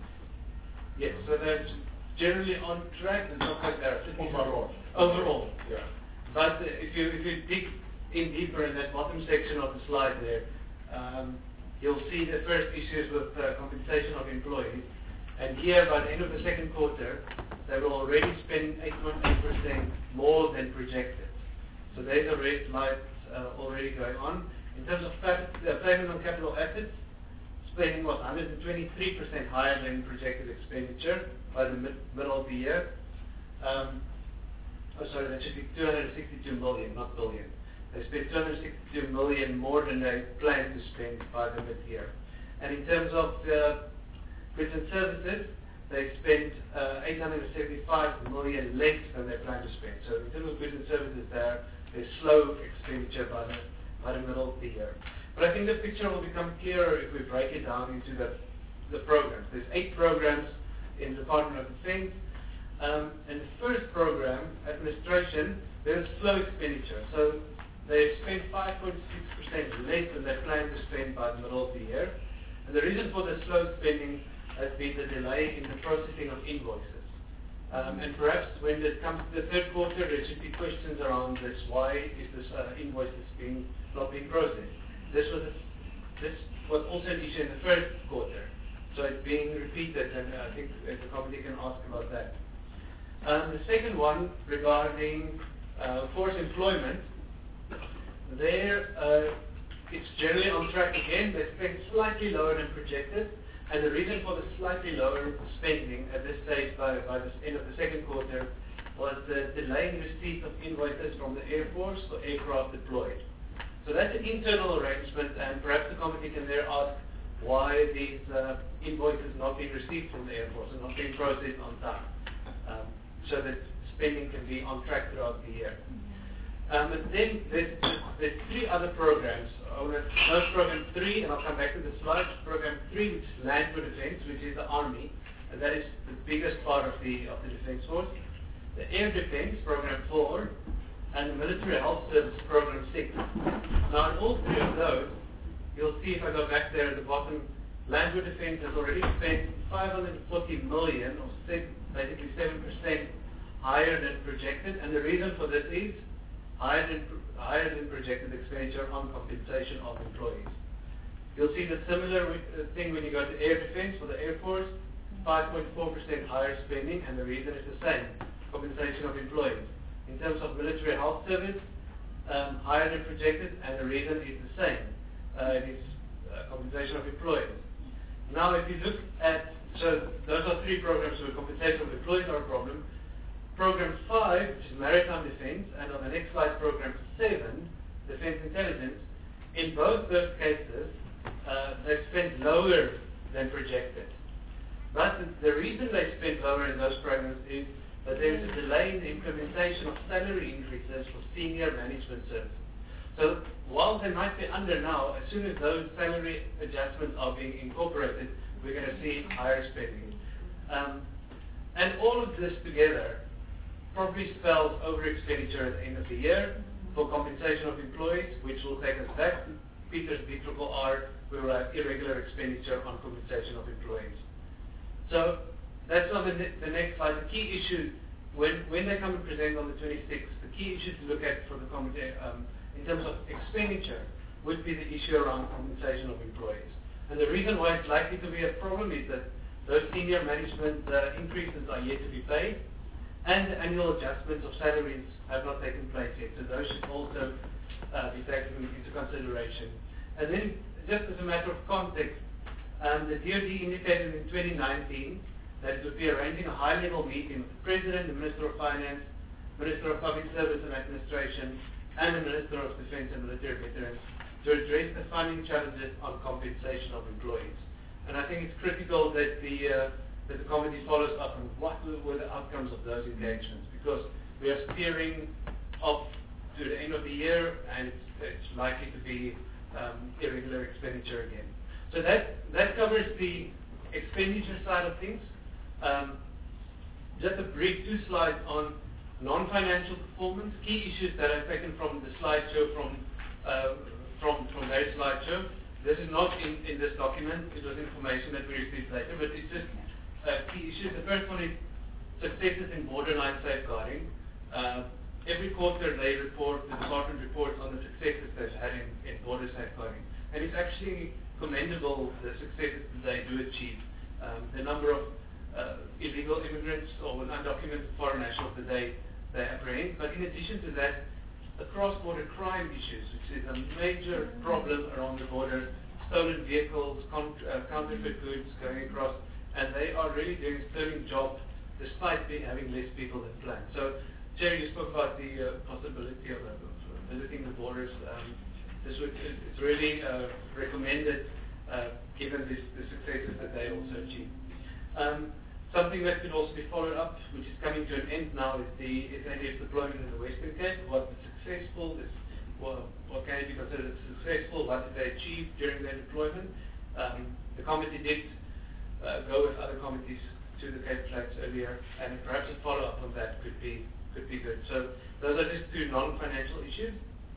Yes, so that's generally on track and not quite there. Overall. Overall. Yeah. But uh, if you if you dig in deeper in that bottom section of the slide there, um, you'll see the first issues with uh, compensation of employees. And here, by the end of the second quarter, they will already spend eight point eight percent more than projected. So there's a red light uh, already going on. In terms of uh, payment on capital assets, spending was one hundred twenty-three percent higher than projected expenditure by the mid middle of the year. Um, oh, sorry, that should be two hundred sixty-two million, not billion. They spent two hundred sixty-two million more than they planned to spend by the mid-year. And in terms of uh, goods and services, they spent uh, eight hundred seventy-five million less than they planned to spend. So in terms of goods and services, there there's slow expenditure by the by the middle of the year. But I think the picture will become clearer if we break it down into the the programs. There's eight programs in the Department of Defence. Um, and the first program, administration, there's slow expenditure. So they spent five point six percent less than they planned to spend by the middle of the year. And the reason for the slow spending has been the delay in the processing of invoices. Um, and perhaps when it comes to the third quarter, there should be questions around this. Why is this uh, invoices being not being processed? This was a, this was also an issue in the first quarter, so it's being repeated, and I think the committee can ask about that. Um, the second one regarding uh, forced employment, there uh, it's generally on track again. They spent slightly lower than projected. And the reason for the slightly lower spending at this stage by, by the end of the second quarter was the delay in receipt of invoices from the Air Force for aircraft deployed. So that's an internal arrangement, and perhaps the committee can there ask why these uh, invoices not being received from the Air Force and not being processed on time, um, so that spending can be on track throughout the year. Um, and then there's, there's three other programs. I want to note program three, and I'll come back to the slides. Program three, which is Land for Defense, which is the Army, and that is the biggest part of the of the Defense Force. The Air Defense, program four, and the Military Health Service, program six. Now, in all three of those, you'll see if I go back there at the bottom, Land for Defense has already spent five hundred forty million, or six, basically seven percent higher than projected, and the reason for this is higher than, higher than projected expenditure on compensation of employees. You'll see the similar thing when you go to Air Defense for the Air Force, five point four percent higher spending, and the reason is the same, compensation of employees. In terms of Military Health Service, um, higher than projected, and the reason is the same, uh, it is uh, compensation of employees. Now if you look at, so those are three programs where compensation of employees are a problem. Program five, which is Maritime Defense, and on the next slide, Program seven, Defense Intelligence, in both those cases, uh, they've spent lower than projected. But the, the reason they spent lower in those programs is that there is a delay in the implementation of salary increases for senior management services. So while they might be under now, as soon as those salary adjustments are being incorporated, we're going to see higher spending. Um, and all of this together probably spells over expenditure at the end of the year for compensation of employees, which will take us back to Peter's B R R R, where we'll have irregular expenditure on compensation of employees. So that's on the, ne the next slide. The key issue, when, when they come and present on the twenty-sixth, the key issue to look at for the um, in terms of expenditure would be the issue around compensation of employees. And the reason why it's likely to be a problem is that those senior management uh, increases are yet to be paid, and the annual adjustments of salaries have not taken place yet. So those should also uh, be taken into consideration. And then, just as a matter of context, um, the D O D indicated in twenty nineteen that it would be arranging a high-level meeting with the President, the Minister of Finance, Minister of Public Service and Administration, and the Minister of Defense and Military Veterans to address the funding challenges on compensation of employees. And I think it's critical that the, uh, that the committee follows up on what were the outcomes of those engagements, because we are steering off to the end of the year, and it's, it's likely to be um, irregular expenditure again. So that, that covers the expenditure side of things. Um, just a brief two slides on non-financial performance, key issues that I've taken from the slideshow from, uh, from, from their slideshow. This is not in, in this document, it was information that we received later, but it's just uh, key issues. The first one is successes in borderline safeguarding. Uh, every quarter they report, the department reports on the successes they've had in, in border safeguarding. And it's actually commendable, the successes that they do achieve. Um, the number of uh, illegal immigrants or with undocumented foreign nationals that they, they apprehend. But in addition to that, the cross-border crime issues, which is a major problem around the border, stolen vehicles, con uh, counterfeit goods going across, and they are really doing a sterling job despite being, having less people than planned. So, Jerry, you spoke about the uh, possibility of, uh, of visiting the borders. Um, this would, it's really uh, recommended uh, given this, the successes that they also achieve. Um, something that could also be followed up, which is coming to an end now, is the S A D F deployment in the Western Cape. What was successful, is, well, what can be considered successful, what did they achieve during their deployment? Um, the committee did uh, go with other committees to the Cape Flats earlier, and perhaps a follow-up on that could be could be good. So those are just two non-financial issues.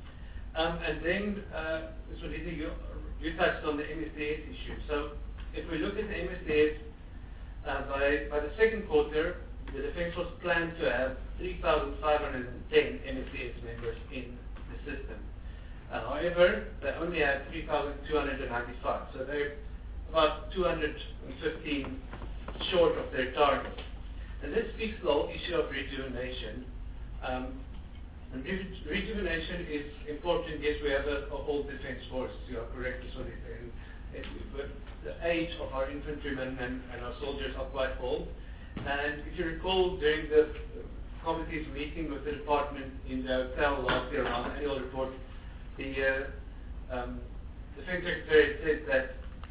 Um, and then, uh, Mister Lisa, you, you touched on the M S D S issue. So if we look at the M S D S, Uh, by, by the second quarter, the Defense Force planned to have three thousand five hundred ten M S D S members in the system. Uh, however, they only had three thousand two hundred ninety-five, so they're about two hundred fifteen short of their target. And this speaks to the whole issue of rejuvenation. Um, and reju rejuvenation is important. Yes, we have an old Defense Force, you are correct, so and, and, but the age of our infantrymen and, and our soldiers are quite old. And if you recall, during the committee's meeting with the department in the hotel last year around the annual report, the uh, um, Defense Secretary said that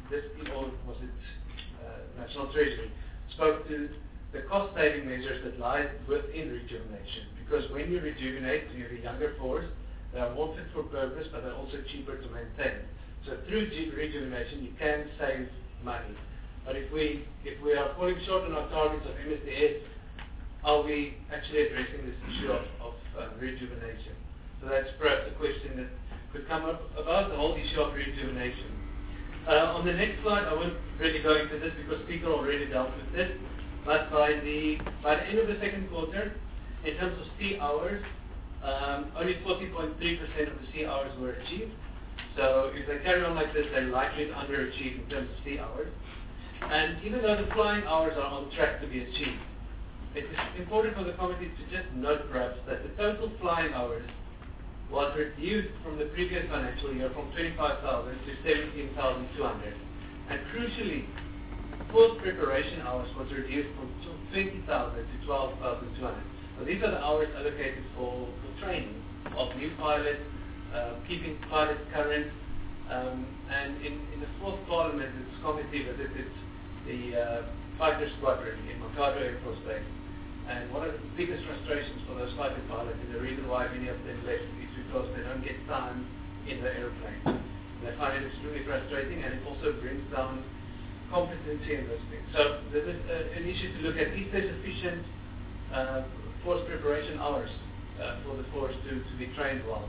this, or was it uh, National Treasury, spoke to the cost-saving measures that lie within rejuvenation. Because when you rejuvenate, you have a younger force, they are more fit for purpose, but they're also cheaper to maintain. So through rejuvenation, you can save money. But if we if we are falling short on our targets of M S D S, are we actually addressing this issue of, of uh, rejuvenation? So that's perhaps a question that could come up about the whole issue of rejuvenation. Uh, on the next slide, I won't really go into this because Peter already dealt with this. But by the by the end of the second quarter, in terms of C hours, um, only forty point three percent of the C hours were achieved. So if they carry on like this, they're likely to underachieve in terms of C hours. And even though the flying hours are on track to be achieved, it is important for the committee to just note perhaps that the total flying hours was reduced from the previous financial year from twenty-five thousand to seventeen thousand two hundred. And crucially, force preparation hours was reduced from twenty thousand to twelve thousand two hundred. So these are the hours allocated for, for training of new pilots, uh, keeping pilots current. Um, and in, in the fourth parliament, this committee visited the uh, fighter squadron in Makado Air Force Base. And one of the biggest frustrations for those fighter pilots, and the reason why many of them left, is because they don't get time in the airplane. They find it extremely frustrating, and it also brings down competency in those things. So there is uh, an issue to look at. Is there sufficient uh, force preparation hours uh, for the force to, to be trained well?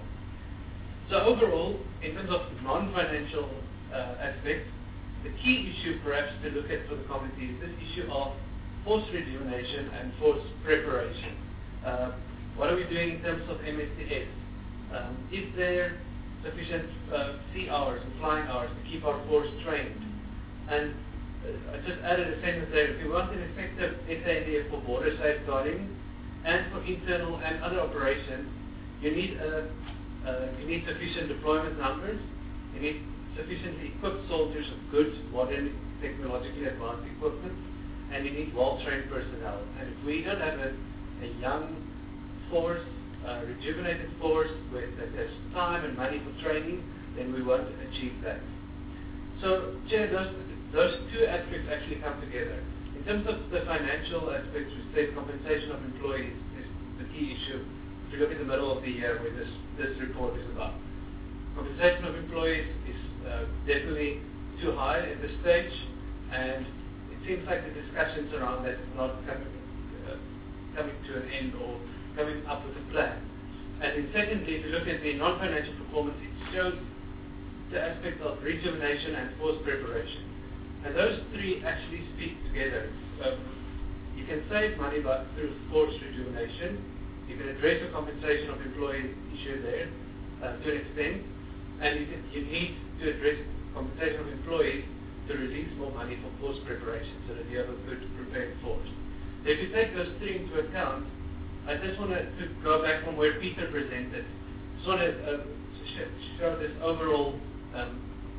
So overall, in terms of non-financial uh, aspects, the key issue perhaps to look at for the committee is this issue of force rejuvenation and force preparation. Uh, what are we doing in terms of M S D S? Um, is there sufficient uh, sea hours and flying hours to keep our force trained? And uh, I just added a sentence there. If you want an effective S A N D F for border safeguarding and for internal and other operations, you need a uh, you need sufficient deployment numbers. You need sufficiently equipped soldiers with good, modern, technologically advanced equipment, and you need well-trained personnel. And if we don't have a, a young force, a rejuvenated force with, that has time and money for training, then we won't achieve that. So, Chair, those, those two aspects actually come together. In terms of the financial aspects, we said compensation of employees is the key issue. If you look at the middle of the year where this, this report is about. Compensation of employees is uh, definitely too high at this stage, and it seems like the discussions around that is not coming, uh, coming to an end or coming up with a plan. And then secondly, if you look at the non-financial performance, it shows the aspect of rejuvenation and force preparation. And those three actually speak together. Um, you can save money by, through force rejuvenation. You can address the compensation of employees issue there uh, to an extent. And you, can, you need to address compensation of employees to release more money for force preparation so that you have a good prepared force. So if you take those three into account, I just want to go back from where Peter presented. Just want to uh, show this overall um,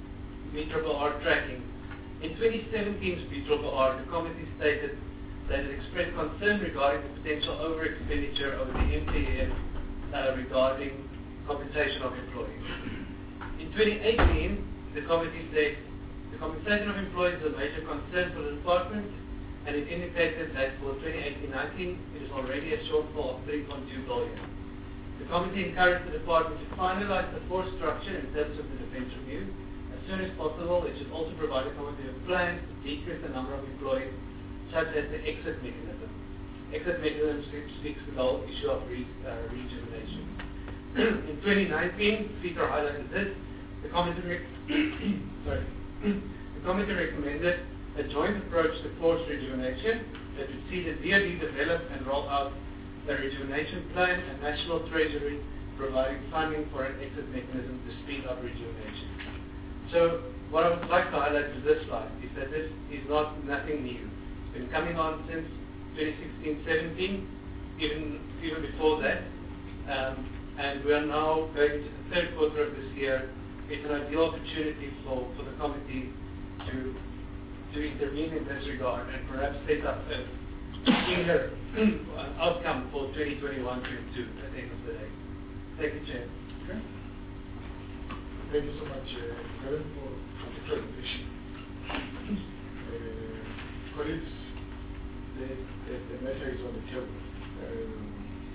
B R R R tracking. In twenty seventeen's B R R R, the committee stated that it expressed concern regarding the potential over-expenditure over the M T F uh, regarding compensation of employees. In twenty eighteen, the committee said the compensation of employees is a major concern for the department, and it indicated that for twenty eighteen nineteen, it is already a shortfall of three point two billion dollars. The committee encouraged the department to finalize the force structure in terms of the defense review. As soon as possible, it should also provide a committee with plans to decrease the number of employees, such as the exit mechanism. Exit mechanism speaks to the whole issue of re, uh, rejuvenation. In twenty nineteen, Peter highlighted this. The committee, rec- sorry. the committee recommended a joint approach to force rejuvenation that would see the D O D develop and roll out a rejuvenation plan and National Treasury providing funding for an exit mechanism to speed up rejuvenation. So what I would like to highlight with this slide is that this is not nothing new. It's been coming on since twenty sixteen seventeen, even, even before that. Um, and we are now going to the third quarter of this year. It's an ideal opportunity for, for the committee to, to intervene in this regard and perhaps set up a cleaner outcome for twenty twenty-one twenty-two at the end of the day. Thank you, Chair. Okay. Thank you so much, uh, Karen, for, for the presentation. colleagues, the, the, the matter is on the table. Um,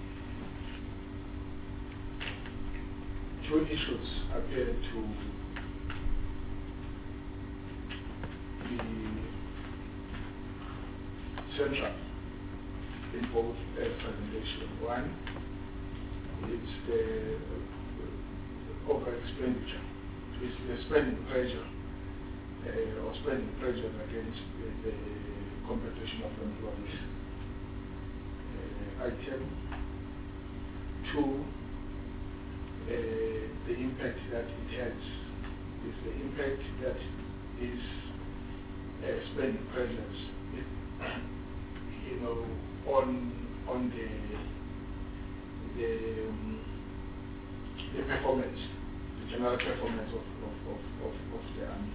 two issues appear to be central in both uh, presentation. One is the uh, over expenditure, it's the spending pressure uh, or spending pressure against the, the compensation of employees. Uh, item two, uh, the impact that it has is the impact that is uh, spending pressures, it, you know, on on the the um, the performance, the general performance of of, of, of, of the army.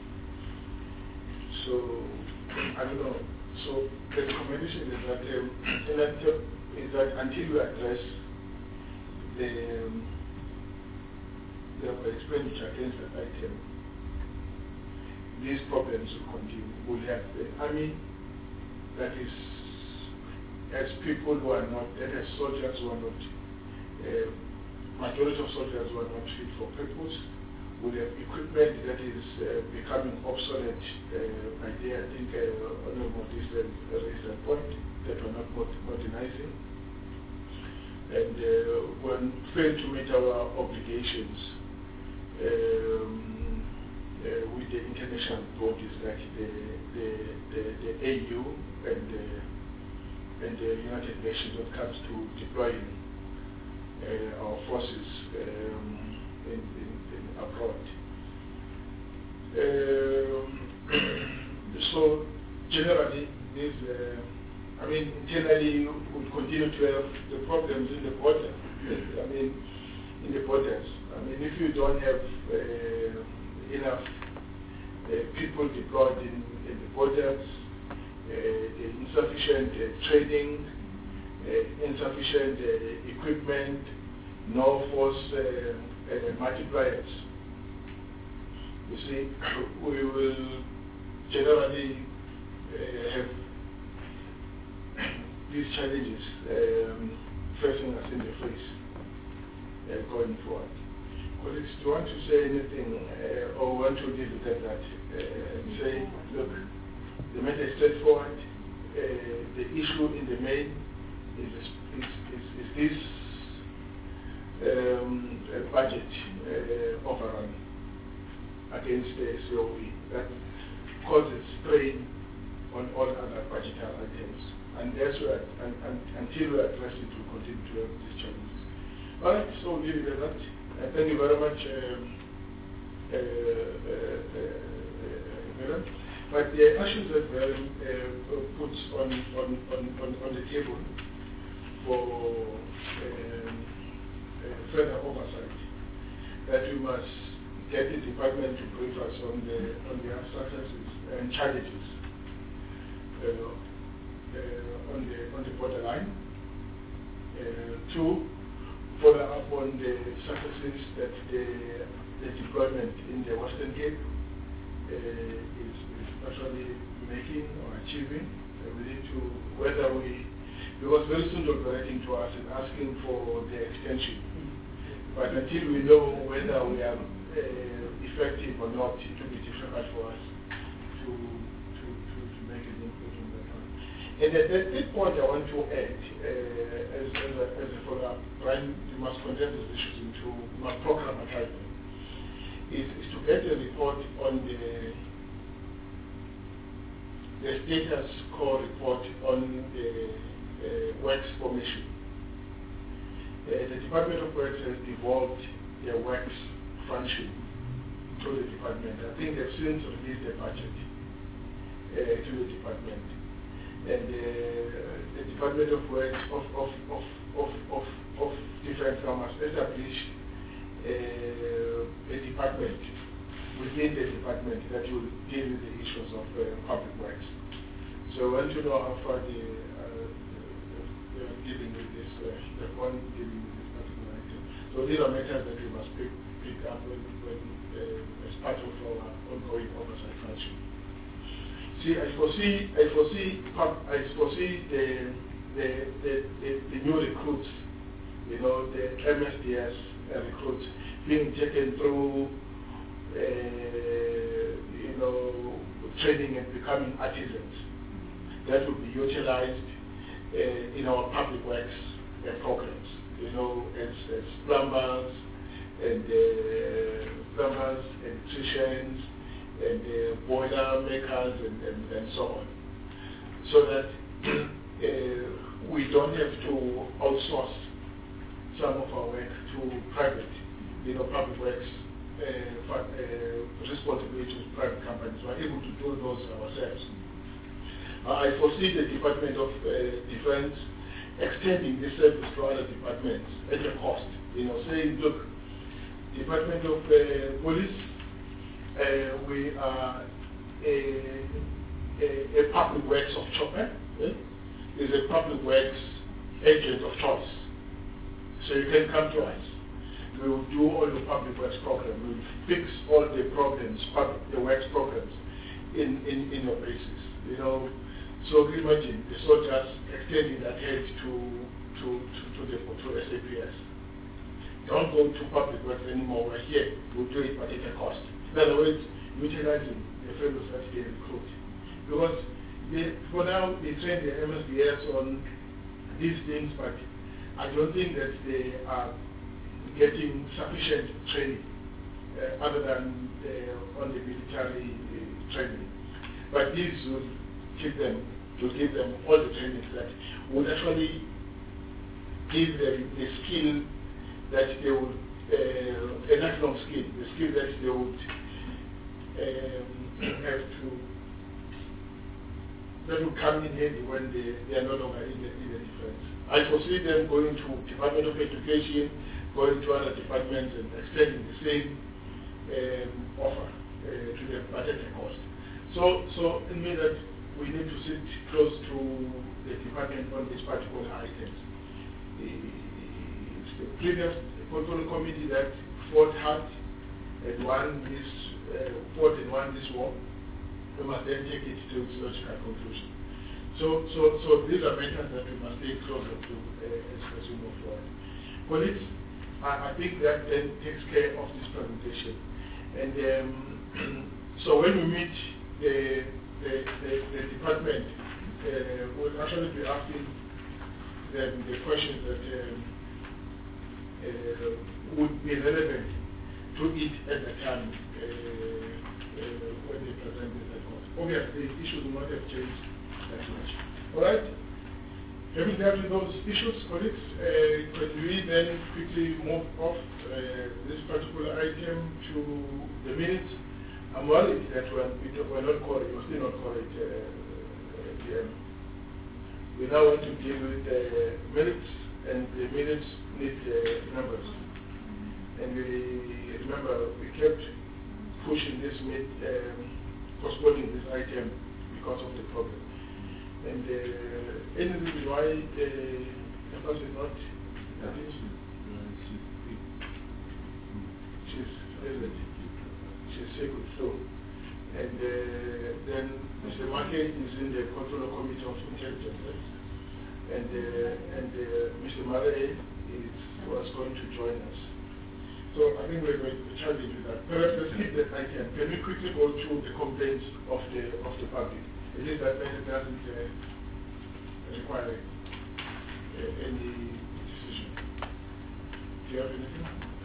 So I don't know. So the recommendation is that um, is that until you address the um, the expenditure against that item, these problems will continue. We'll have the army that is, as people who are not, that as soldiers who are not, uh, majority of soldiers who are not fit for purpose, will have equipment that is uh, becoming obsolete uh, by day. I think uh, Honorable Distel raised a point that we're not modernizing. And uh, when fail to meet our obligations um, uh, with the international bodies like the, the, the, the A U and the, and the United Nations when it comes to deploying uh, our forces um, in, in, in abroad. Um, so generally, this, uh, I mean, internally we'll continue to have the problems in the border. I mean, in the borders. I mean, if you don't have uh, enough uh, people deployed in, in the borders, uh, insufficient uh, training, uh, insufficient uh, equipment, no force uh, uh, multipliers. You see, we will generally uh, have these challenges um, facing us in the face uh, going forward. Colleagues, do you want to say anything uh, or want to leave it at that uh, and say, look, the matter is straightforward. Uh, the issue in the main is, is, is, is this um, uh, budget uh, overrun against the C O E that causes strain on all other budgetary items. And that's where, and, and, until we address it, we continue to have these challenges. All right, so we'll leave it at that. Uh, thank you very much, um, uh, uh, uh, uh, But the issues that Veron uh, puts on, on, on, on, on the table for um, uh, further oversight, that we must get the department to brief us on the on their successes and challenges uh, uh, on the on the borderline. Uh, two, follow up on the successes that the the deployment in the Western Cape uh, is, is actually making or achieving. Uh, we need to whether we because very soon they'll be writing to us and asking for the extension. But until we know whether we are uh, effective or not, it will be difficult for us to to, to, to make an input on that one. And at that point, I want to add, uh, as, as, a, as a follow-up, Brian, you must condense these issues into my programmatizing, is, is to get a report on the the status quo report on the uh, works formation. Uh, the Department of Works has devolved their works function to the department. I think they've since released the budget uh, to the department. And uh, the Department of Works of, of, of, of, of, of Defense now must establish uh, a department within the department that will deal with the issues of uh, public works. So I want to know how far the dealing with this, uh, the one dealing with this particular item. So these are matters that we must pick, pick up when, when, uh, as part of our ongoing oversight function. see, I foresee, I foresee, I foresee the, the, the, the, the new recruits, you know, the M S D S recruits being taken through, uh, you know, training and becoming artisans. That will be utilized uh, in our public works uh, programs, you know, as, as plumbers and uh, plumbers, electricians, and uh, boiler makers, and, and, and so on, so that uh, we don't have to outsource some of our work to private, you know, public works uh, uh, responsibility to private companies. We're able to do those ourselves. Uh, I foresee the Department of uh, Defense extending this service to other departments at a cost. You know, saying, look, Department of uh, Police, uh, we are a, a, a public works of choice. Eh? Is a public works agent of choice. So you can come to us. We will do all the public works programs. We will fix all the problems, public, the works programs in, in, in your bases. You know, so imagine the soldiers extending that head to to to, to the to S A P S. Don't go to public works anymore. We're here. We'll do it, but at a cost. In other words, utilizing the fellows that they recruit. Because they, for now, they train the M S D S on these things, but I don't think that they are getting sufficient training uh, other than uh, on the military uh, training. But this will give them, to give them all the trainings that would actually give them the skill that they would, uh, a lifelong skill, the skill that they would um, have to, that will come in handy when they, they are no longer in the, in the defense. I foresee them going to Department of Education, going to other departments and extending the same um, offer uh, to them, but at a cost. So, so it means that we need to sit close to the department on these particular items. It's the previous control committee that fought hard and won this, uh, fought and won this war. We must then take it to its logical conclusion. So, so, so these are matters that we must stay closer to uh, as, as we move forward. Police, I, I think that then takes care of this presentation. And um, so when we meet the, the, the, the department, uh, we'll actually be asking them the questions that um, uh, would be relevant to it at the time uh, uh, when they present this report. Obviously, the issues will not have changed that much. All right? Having dealt with those issues, colleagues, uh, could we then quickly move off uh, this particular item to the minutes? I'm worried that we're, we're not correct, we're still not correct. Uh, uh, we now want to deal with the uh, minutes, and the minutes need uh, numbers. And we remember we kept pushing this, mid, um, postponing this item because of the problem. And uh, any reason why the person is not at least she's she's sick with flu. And uh, then Mister Marquez is in the Control Committee of Intelligence. And uh, and uh, Mister Murray is was going to join us. So I think we're going to challenge with that. Perhaps let's keep that item. Can we quickly go through the complaints of the of the public? It is that matter doesn't uh, require uh, any decision. Do you have anything?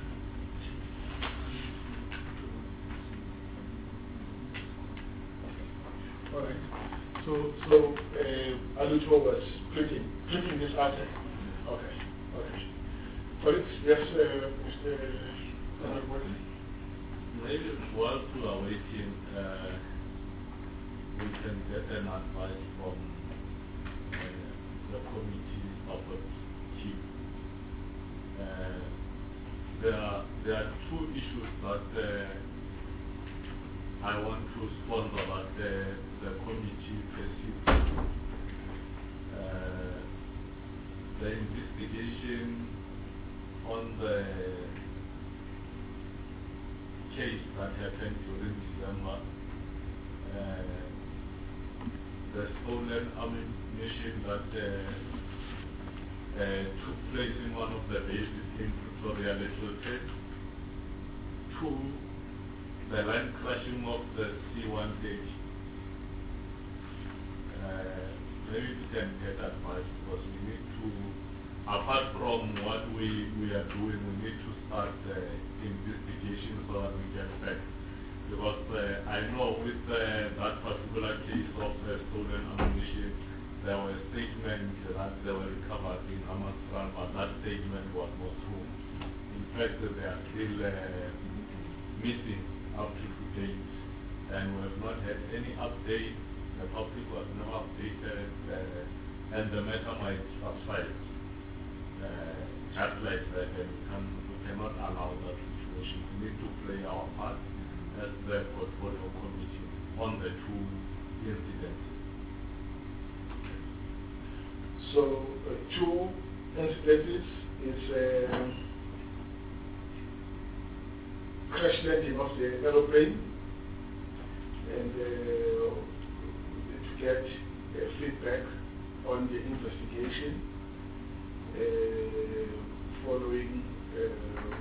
All right. So, so uh, Aluto was printing, printing this article. Okay. Okay. Colleagues, yes, uh, Mister Honorable. Maybe while we are waiting, uh, we can get an advice from uh, the committee support team. Uh, there are there are two issues that uh, I want to sponsor, but the the committee perceives. Uh, the investigation on the case that happened during December. Uh, the stolen ammunition that uh, uh, took place in one of the bases in Pretoria Little Trade. Two, the land crashing of the C one thirty. Uh, maybe we can get advice because we need to, apart from what we, we are doing, we need to start the investigation so that we get back. Because uh, I know with uh, that particular case of uh, stolen ammunition, there were statements that they were recovered in Hammanskraal, but that statement was not true. In fact, they are still uh, missing up to date, and we have not had any update. The public was never updated, uh, and the matter might subside uh, just like that, and we, can, we cannot allow that situation. We need to play our part as the portfolio committee on the two incidents. So, uh, two incidents is uh, crash landing of the aeroplane, and uh, to get uh, feedback on the investigation uh, following uh,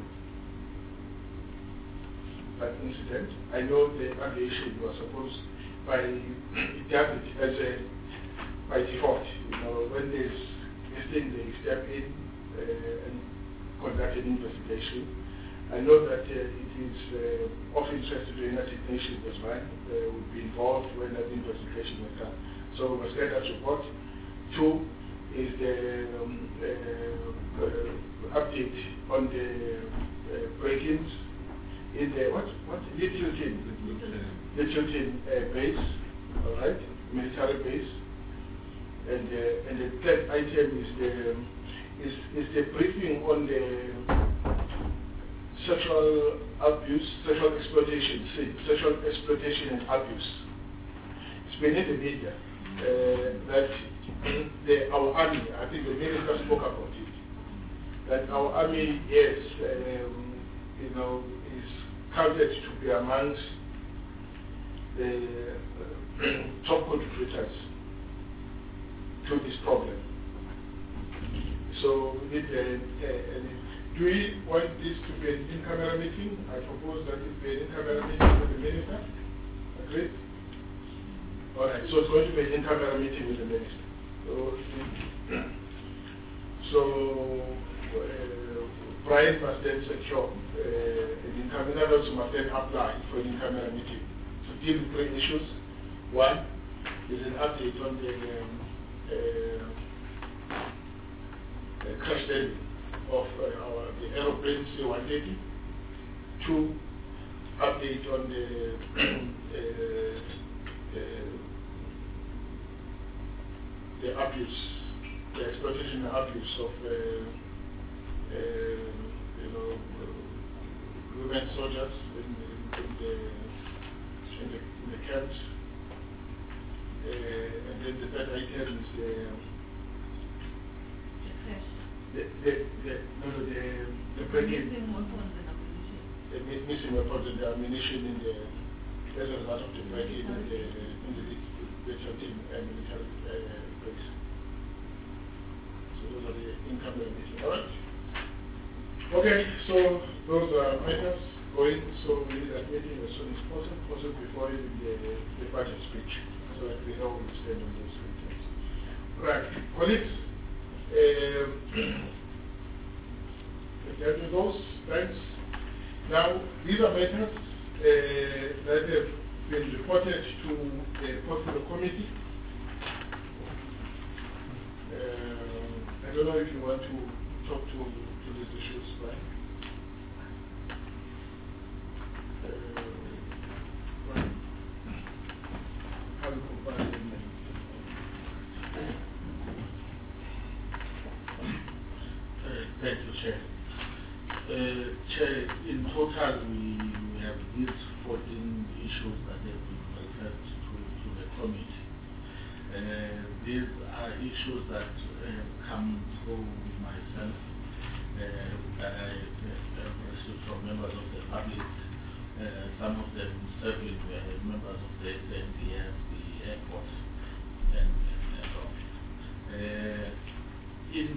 that incident. I know the aviation was supposed by it does it as a by default. You know, when there's this thing, they step in uh, and conduct an investigation. I know that uh, it is uh, of interest to the United Nations as well. They will be involved when that investigation is done. So we must get that report. Two is the um, uh, uh, update on the uh, break-ins in the what what Littleton Littleton uh, base, all right, military base, and uh, and the third item is the is is the briefing on the sexual abuse, sexual exploitation, sexual exploitation and abuse. It's been in the media uh, that the, our army, I think the minister spoke about it, that our army, yes, um, you know, is counted to be amongst the uh, top contributors to this problem. So we need a, a, a do we want this to be an in-camera meeting? I propose that it be an in-camera meeting with the minister. Agreed? All right, so it's going to be an in-camera meeting with the minister. So, so uh, Brian must then secure uh, an in-camera, also must then apply for an in-camera meeting to deal with three issues. One is an update on the um, uh, uh, crash landing of uh, our, the aeroplane C one thirty. Two, update on the uh, uh, the abuse, the exploitation and abuse of uh, uh, you know uh, women soldiers in, in, the, in, the, in the camps. Uh, and then the third item is the The, the, the, no, no, the, the break-in, the mi- missing weapons and the ammunition in the, as a result of the break-in in the, in the, the thirteen uh, military uh, base. So those are the incoming meetings. All right? Okay, so those are items going, so we need that meeting as soon as possible, possible before even the, the budget speech, so that we know where we stand on those items. Right, colleagues. Um, if you those, thanks. Now, these are matters uh, that have been reported to the portfolio committee. Uh, I don't know if you want to talk to, to these issues, right? Uh, right. How do you compare them? Thank you, Chair. Uh, Chair, in total, we, we have these fourteen issues that have been referred to, to the committee. Uh, these are issues that have come through myself, uh, that I have received from members of the public, uh, some of them serving uh, members of the S N D F, the airport. Uh,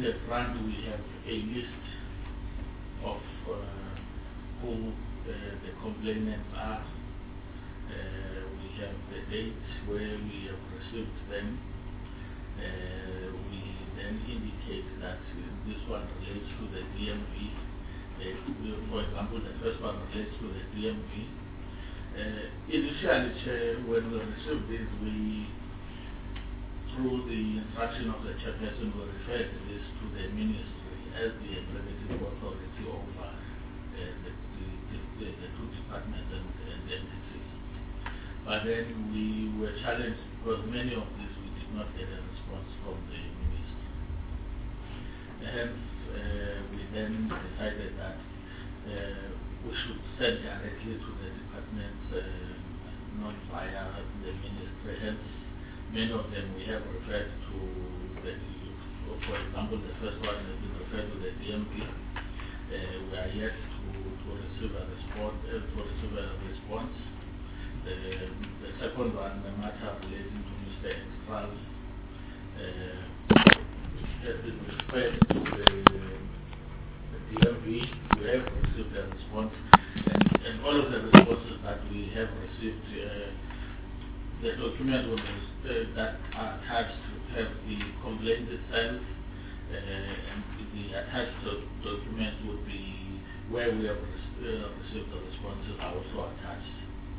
the front we have a list of uh, who uh, the complainants are. Uh, we have the dates where we have received them. Uh, we then indicate that uh, this one relates to the D M V. Uh, for example, the first one relates to the D M V. Uh, initially, Chair, when we received this, we, through the instruction of the chairperson, we referred this to the ministry as the executive authority over uh, the, the, the, the two departments and, and entities. But then we were challenged because many of these we did not get a response from the ministry. Hence, uh, we then decided that uh, we should send directly to the departments, uh, not via the ministry. Hence, many of them we have referred to, the, for example, the first one has been referred to the D M V. Uh, we are yet to, to receive a response. Uh, to receive a response. Uh, the second one, the matter relating to Mister Extral, uh, has been referred to the, the D M V. We have received a response, and, and all of the responses that we have received, uh, the document was, uh, that are attached have the complaint itself, uh, and the attached document would be where we have uh, received the responses are also attached.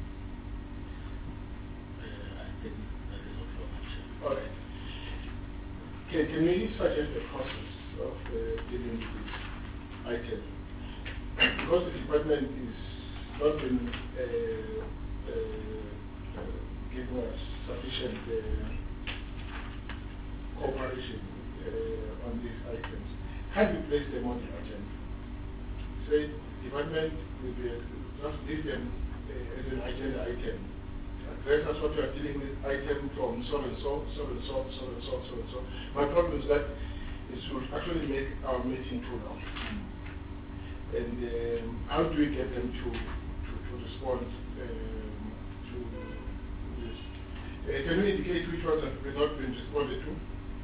Uh, I think that is all for now. All right. Can, can we suggest the process of uh, dealing with this item? Because the department is not been uh, uh, giving us sufficient uh, cooperation uh, on these items, can we place them on the agenda? Say, department will be, just leave them uh, as an agenda item. Address us what you are dealing with, item from so and so, so and so, so and so, so and so. My problem is that it will actually make our meeting too long. And um, how do we get them to, to, to respond um, to this? Uh, can we indicate which ones have not been responded to?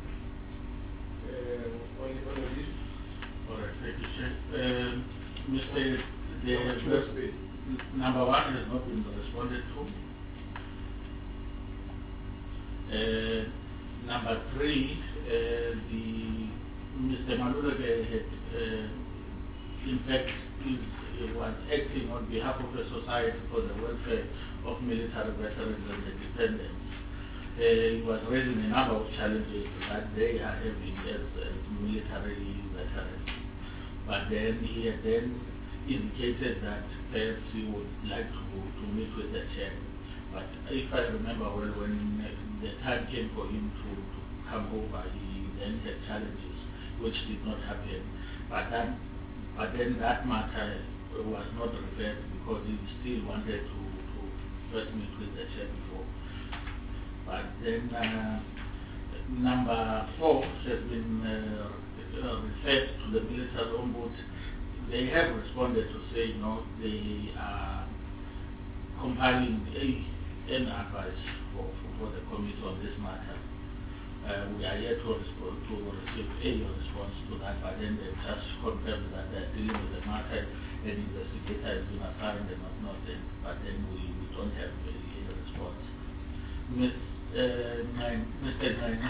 Uh, on, on the list? All right, thank you, Chair. Um, Mister The, Number two, the, number one has not been responded to. Uh, number three, uh, the Mister Maluleke had, uh, in fact, is, uh, was acting on behalf of the Society for the Welfare of Military Veterans and the Dependents. Uh, he was raising a number of challenges that they are having as, as military veterans. But then he had then indicated that perhaps he would like to, to meet with the chair. But if I remember well, when the time came for him to, to come over, he then had challenges, which did not happen. But then, but then that matter was not referred because he still wanted to, to first meet with the chair before. But then uh, number four has been uh, uh, referred to the military ombuds. They have responded to say, no, they are compiling a, an advice for, for, for the committee on this matter. Uh, we are yet to, respond, to receive any response to that, but then they just confirmed that they are dealing with the matter, and investigator has been assigned and not not then, but then we, we don't have any, any response. Miz Uh, nine, Mister Nine,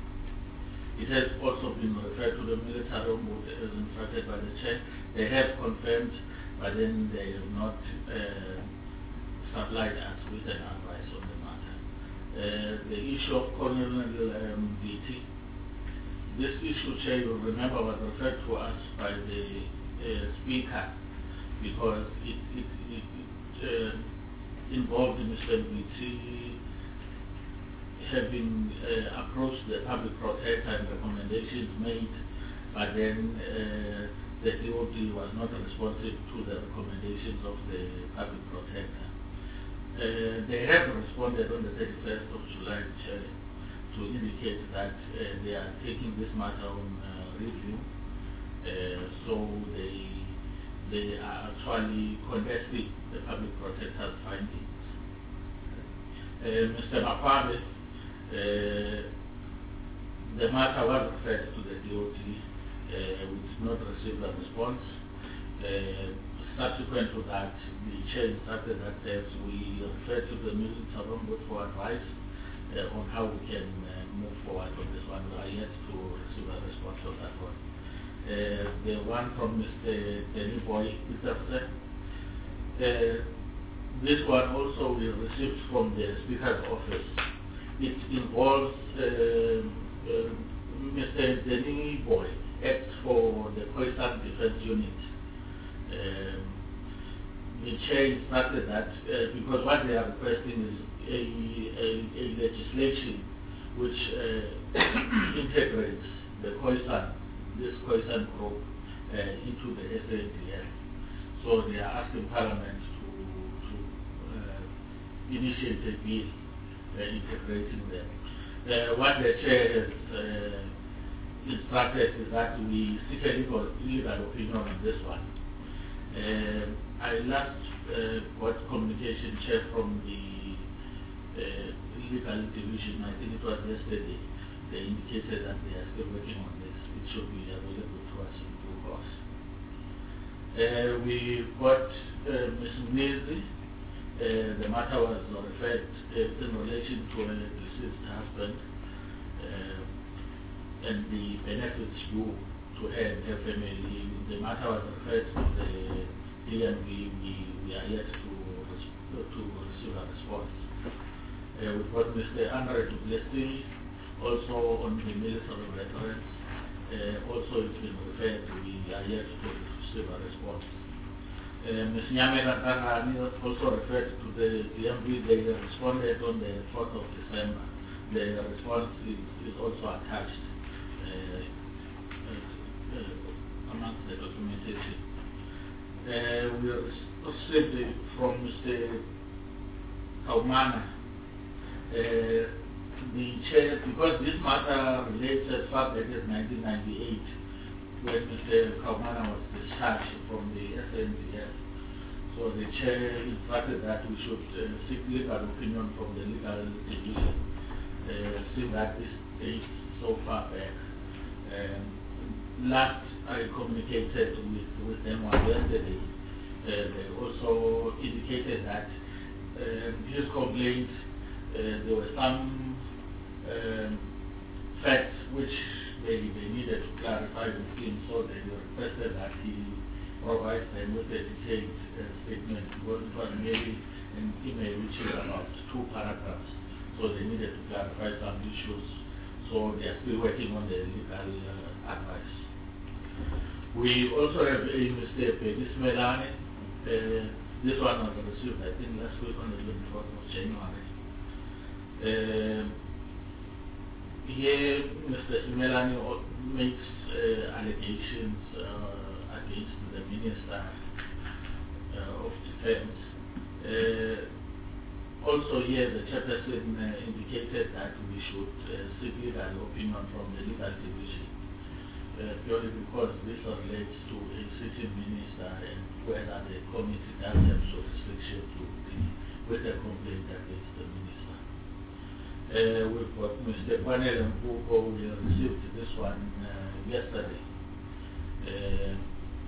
it has also been referred to the military ombuds as instructed by the chair. They have confirmed, but then they have not uh, supplied us with an advice on the matter. Uh, the issue of Colonel um, B T, this issue, Chair, you remember, was referred to us by the uh, Speaker because it, it, it, it uh, involved Mister B T having uh, approached the public protector and recommendations made, but then uh, the D O P was not responsive to the recommendations of the public protector. Uh, they have responded on the thirty-first of July, Chair, to indicate that uh, they are taking this matter on uh, review. Uh, so they they are actually contesting the public protector's findings. Uh, Mister Makwabe, Uh, the matter was referred to the D O T, Uh, we did not receive a response. Uh, subsequent to that, the chair instructed that as we refer to the Minister for advice uh, on how we can uh, move forward on this one. We are yet to receive a response on that one. Uh, the one from Mister Danny Boy, uh, this one also we received from the Speaker's office. It involves uh, uh, Mister Danny Boy, acts for the Khoisan Defense Unit. Um, the chair instructed that uh, because what they are requesting is a, a, a legislation which uh, integrates the Khoisan, this Khoisan group, uh, into the S A D F. So they are asking Parliament to, to uh, initiate a bill uh, integrating them. Uh, what the chair has uh, instructed is that we seek a legal, legal opinion on this one. Uh, I last uh, got communication check from the uh, legal division. I think it was yesterday. They indicated that they are still working on this. It should be available to us in due course. Uh, we got uh, Miz Mnezi. Uh, the matter was referred uh, in relation to a deceased husband uh, and the benefits due to her and her family. The matter was referred to the D M V. We, we are yet to, to receive a response. Uh, we've got Mister Andre Duplessis, also on the military veterans. Uh, also it's been referred to. We are yet to receive a response. Uh, Miz Nyame Rantangani also referred to the D M V. They responded on the fourth of December. The response is, is also attached uh, uh, amongst the documentation. Uh, we received it from Mister Kaumana. Uh, the chair, because this matter relates as far back as nineteen ninety-eight, when Mister Kaumana was discharged from the S N D F. So the chair instructed that we should uh, seek legal opinion from the legal division, uh, seeing that this dates so far back. Um, last I communicated with, with them on yesterday. Uh, they also indicated that uh, his complaint, uh, there were some um, facts which they, they needed to clarify with him, so they requested that he provides them with a detailed uh, statement, because it was merely an email which is about two paragraphs, so they needed to clarify some issues, so they are still working on the legal uh, advice. We also have a Mister Pedis Melane. Uh, this one was received, I think, last week on the twenty-fourth of January. Uh, here, Mister Melane makes uh, allegations uh, against the Minister uh, of Defense. Uh, also here, the chairperson uh, indicated that we should uh, seek legal opinion from the legal division. Uh, purely because this relates to a sitting minister and whether the committee does have jurisdiction to deal with a complaint against the minister. Uh, we've got Mister Panel Mpuko. We received this one uh, yesterday. Uh,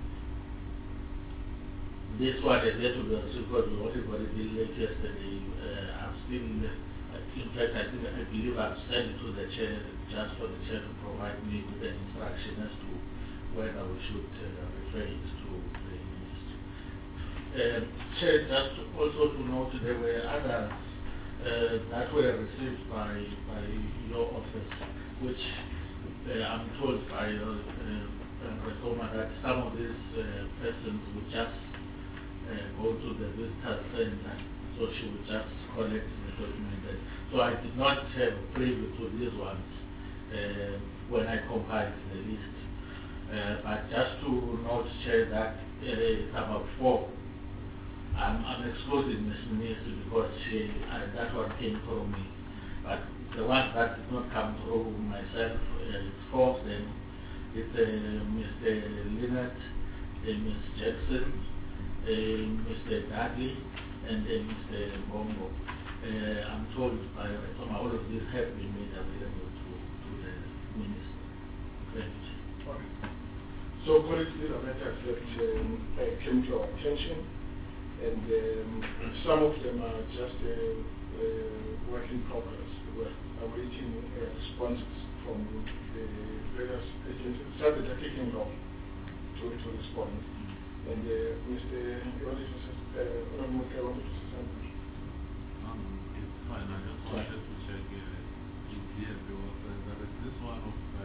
this one is yet to be received because we only got it late yesterday. Uh, I've still, uh, in fact, I think I believe I've sent it to the chair just for the chair to provide me with an instruction as to whether we should uh, refer it to the ministry. Uh, chair, just also to note there were others uh, that were received by, by your office, which uh, I'm told by your uh, uh, that some of these uh, persons would just uh, go to the visitor center, so she would just collect the document. So I did not have preview to these ones uh, when I compiled the list. Uh, but just to note, Chair, that uh, it's about four. I'm, I'm excluding Miz Mnezi because she, uh, that one came through me. But the ones that did not come through myself, uh, it's four of them. It's uh, Mister Leonard, uh, Miz Jackson, uh, Mister Dudley, and uh, Mister Bongo. Uh, I'm told by Retoma all of these have been made available to, to the Minister. Thank you. So currently the matters that um, uh, came to our attention, and um, some of them are just uh, uh, work in progress. We're awaiting uh, responses from the various agencies. Started taking long to, to respond. And uh, Mister Yoli, uh, wanted to say something? Um, it's fine. I just wanted to check uh, if there was uh, there is this one of uh,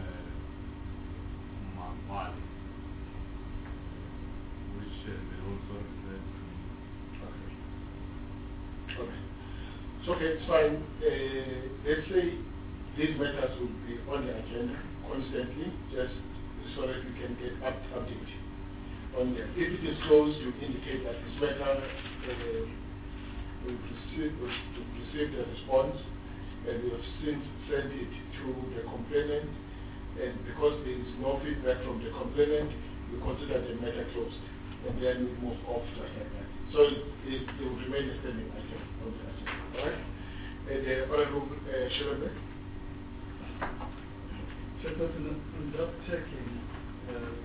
Mali, which uh, they also referred to. Okay. Okay. So, okay, it's fine. Uh, let's say these matters will be on the agenda constantly, just so that we can get up update on them. If it is closed, you indicate that this matter uh, we've received, we've received a response, and we have since sent it to the complainant, and because there is no feedback from the complainant, we consider the matter closed, and then we move off just like that. So it, it, it will remain a standing item on the agenda. All right? And the uh, Honorable uh, Shirley. Chairperson, I'm just checking um,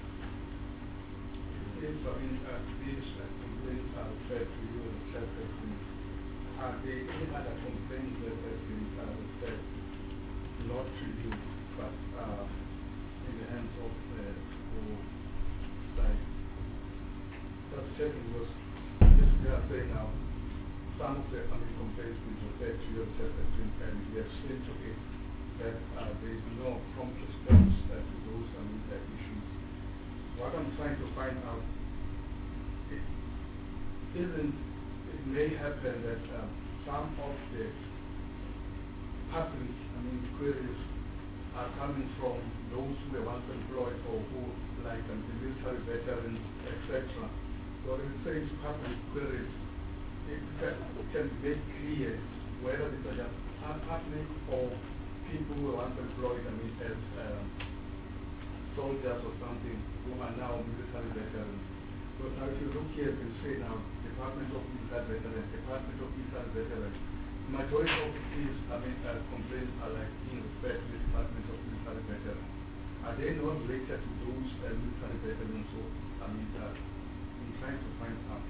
if I mean, uh, these uh, complaints are referred to you, the chairperson. Are there any other complaints that have been uh, referred not to you, but uh, in the hands of the whole side? Just checking was, this we are saying now, some of the I mean, complaints which referred to your chairperson, and we have seen to it that uh, there is no prompt response uh, to those I mean, uh, issues. What I'm trying to find out, it isn't, it may happen that um, some of the patterns, I mean, queries are coming from those who were once employed or who, like um, the military veterans, et cetera. So it says pattern queries, it can, it can be made clear whether these are just public or people who were once employed, I mean, as um, soldiers or something, who are now military veterans. But now if you look here, you can say now, Department of Military Veterans, Department of Military Veterans, majority of these, I mean, uh, complaints are like in respect to the Department of Military Veterans. Are they not related to those uh, military veterans? So, I mean, uh, I'm trying to find out.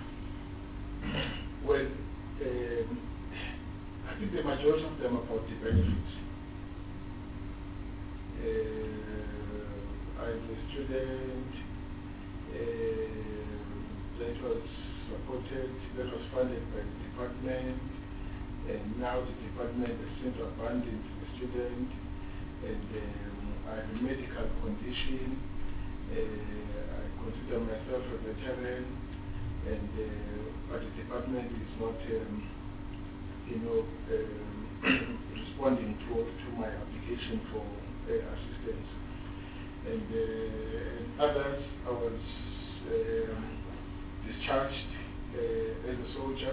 Well, um, I think the majority of them are about the benefits. Uh, I'm a student uh, that was supported, that was funded by the department, and now the department has since abandoned the student, and um, I have a medical condition. Uh, I consider myself a veteran, and uh, but the department is not, um, you know, um, responding to, to my application for uh, assistance. And, uh, and others, I was um, discharged uh, as a soldier.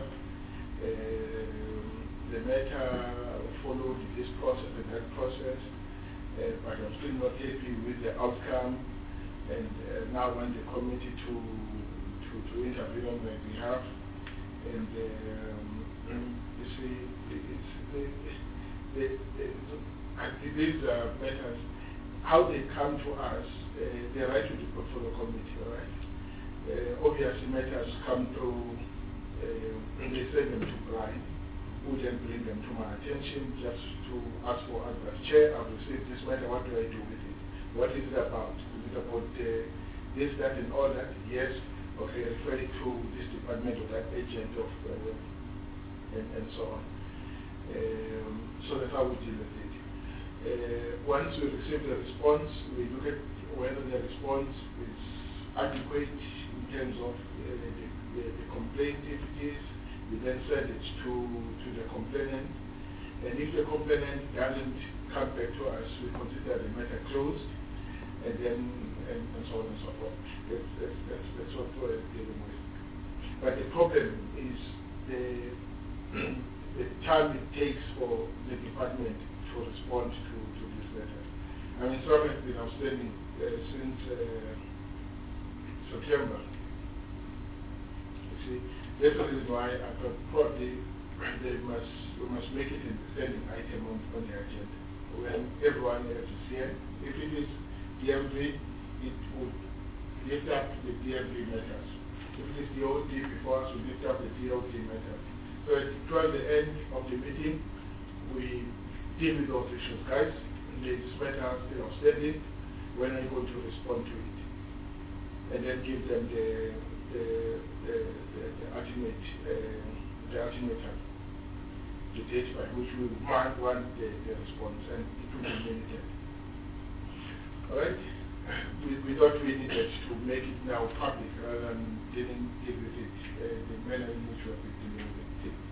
Um, the matter followed this process and that process, uh, but I'm still not happy with the outcome. And uh, now I want the committee to, to, to intervene on my behalf. And um, you see, it's, it's, it, it, it, these uh, matters, how they come to us, uh, they write to the portfolio committee, all right? Uh, obviously, matters come through, uh, and they send them to Brian, who then bring them to my attention just to ask for advice. Chair, I've received this matter, what do I do with it? What is it about? Is it about uh, this, that, and all that? Yes. Okay, refer it to this department or that agent of, uh, and, and so on. Um, so that's how we deal with it. Uh, once we receive the response, we look at whether the response is adequate in terms of uh, the, the, the complaint. If it is, we then send it to, to the complainant. And if the complainant doesn't come back to us, we consider the matter closed, and then and, and so on and so forth. That's, that's, that's, that's what we're dealing with. But the problem is the the time it takes for the department to respond to, to this matter. I mean, some has been outstanding uh, since uh, September. You see, that's the reason why I thought probably they must, we must make it a standing item on, on the agenda when everyone else is here. If it is D M V, it would lift up the D M V matters. If it is D O D before us, we lift up the D O D matters. So towards the end of the meeting, we deal with those issues. Guys, this matter is still outstanding. When are you going to respond to it? And then give them the the the, the, the ultimate uh, the ultimatum, the date by which we want, want the, the response, and it will be limited. All right? We, we thought we needed to make it now public rather than dealing deal with it uh, the manner in which we have been dealing with it.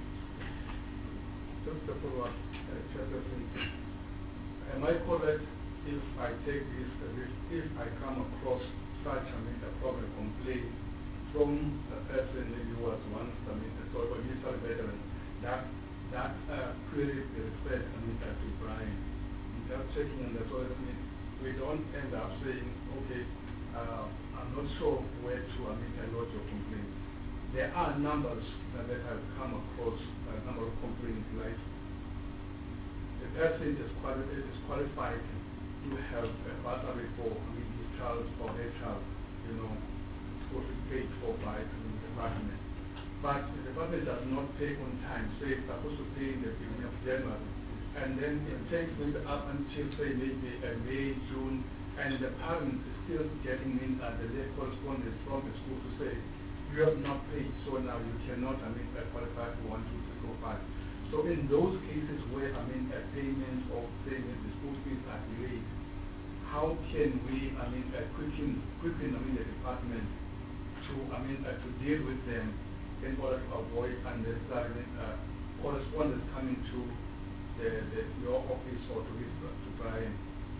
Just a follow-up, uh, Chairperson. Am I correct if I take this, uh, if I come across such I mean, a problem complaint from a person who was once I mean, a sort of initial veteran, that that uh, query be referred I mean, to Brian? Just checking on the so that means we don't end up saying, okay, uh, I'm not sure where to I mean, lodge your complaint. There are numbers that, that have come across a number of complaints like the person is, quali is qualified to have a bursary for I mean, his child or her child, you know, school is paid for by I mean, the department. But the department does not pay on time, say it's supposed to pay in the beginning of January. And then it takes maybe up until say maybe uh, May, June, and the parent is still getting in uh, the late correspondence from the school to say, you have not paid, so now you cannot, I mean, uh, qualify for one, two, three, four, five. So in those cases where, I mean, uh, payments or payments, the school fees are delayed, how can we, I mean, uh, quicken, quicken, I mean, the department to, I mean, uh, to deal with them in order to avoid unnecessary uh, correspondence coming to the, the, your office or to his, uh, to Brian?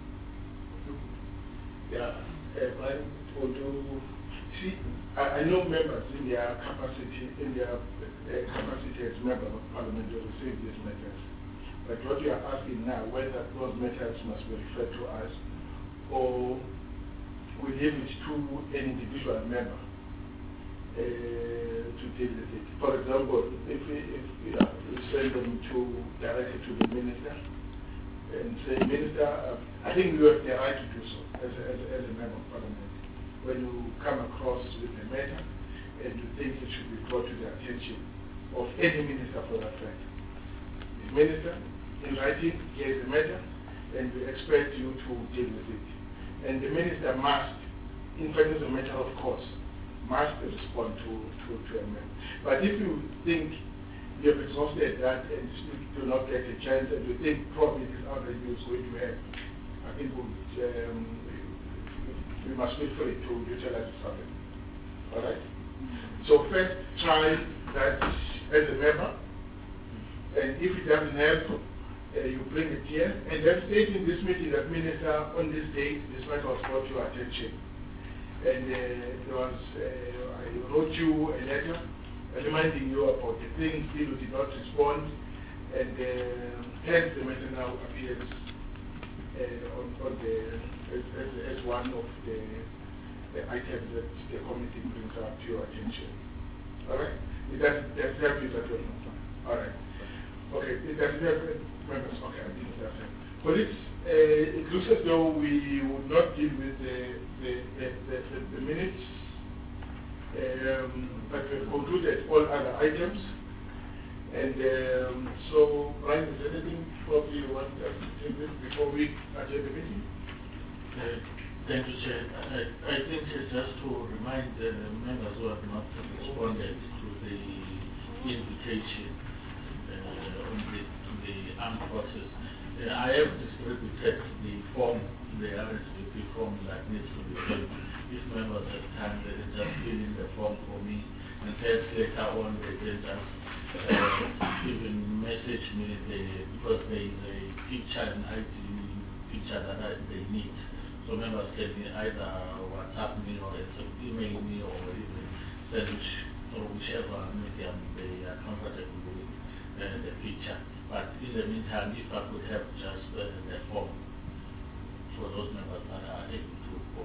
Yeah, uh, Brian, will do. See, I, I know members in their capacity, in their uh, capacity as members of parliament to receive these matters. But what you are asking now, whether those matters must be referred to us, or we leave it to an individual member uh, to deal with it. For example, if we, if, you know, we send them to directly to the minister and say, Minister, uh, I think you have the right to do so as a, as a, as a member of parliament. When you come across with a matter and you think it should be brought to the attention of any minister for that fact. The minister, in writing, here's the matter, and we expect you to deal with it. And the minister must, in fact, as a matter of course, must respond to, to, to a matter. But if you think you have exhausted that and you do not get a chance and you think probably this other is going to help, I think we would, um, we must be free to utilize something. All right? So first, try that as a member, and if it doesn't help, uh, you bring it here, and then state in this meeting that Minister, on this date, this matter was brought to your attention. And uh, there was, uh, I wrote you a letter reminding you about the things you did not respond, and uh, hence the matter now appears uh, on, on the As, as, as one of the, the items that the committee brings up to your attention. All right? It does, does help you that way. All right. Okay, it does help members. Okay, I didn't have that. Colleagues, uh, it looks as though we would not deal with the, the, the, the, the, the minutes, um, but we've concluded all other items. And um, so, Brian, is there anything probably you want us to deal with before we adjourn the meeting? Uh, thank you, Chair. I, I think uh, just to remind the members who have not responded to the invitation uh, on the, to the armed forces, uh, I have distributed the form, the R S V P form that needs to be filled. If members have time, they can just fill in the form for me, and perhaps later on they can just uh, even message me the, because there is a picture and I D picture that I, they need. So members can either WhatsApp me or email me or even send which, or whichever medium they are comfortable with uh, the picture. But in the meantime, if I could have just uh, the form for those members that are able to go.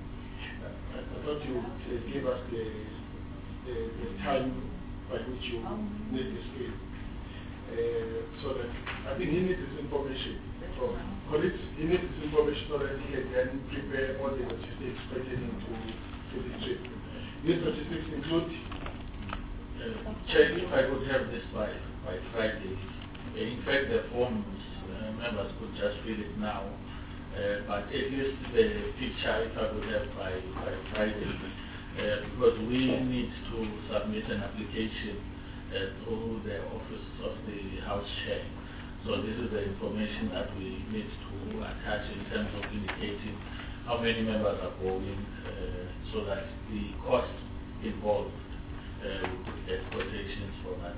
I thought you would uh, give us the, the, the time by which you need this bill. Uh, so that I think he needs this information from colleagues. He needs this information so that he can then prepare all the logistics pertaining to, to the trip. These logistics include Uh, Chair, if I could have this by, by Friday. Uh, in fact, the forms, uh, members could just fill it now, uh, but at least the picture, if I could have by, by Friday, uh, because we need to submit an application uh, through the office of the House Chair. So this is the information that we need to attach in terms of indicating how many members are going, uh, so that the cost involved Uh, we could get quotations for that.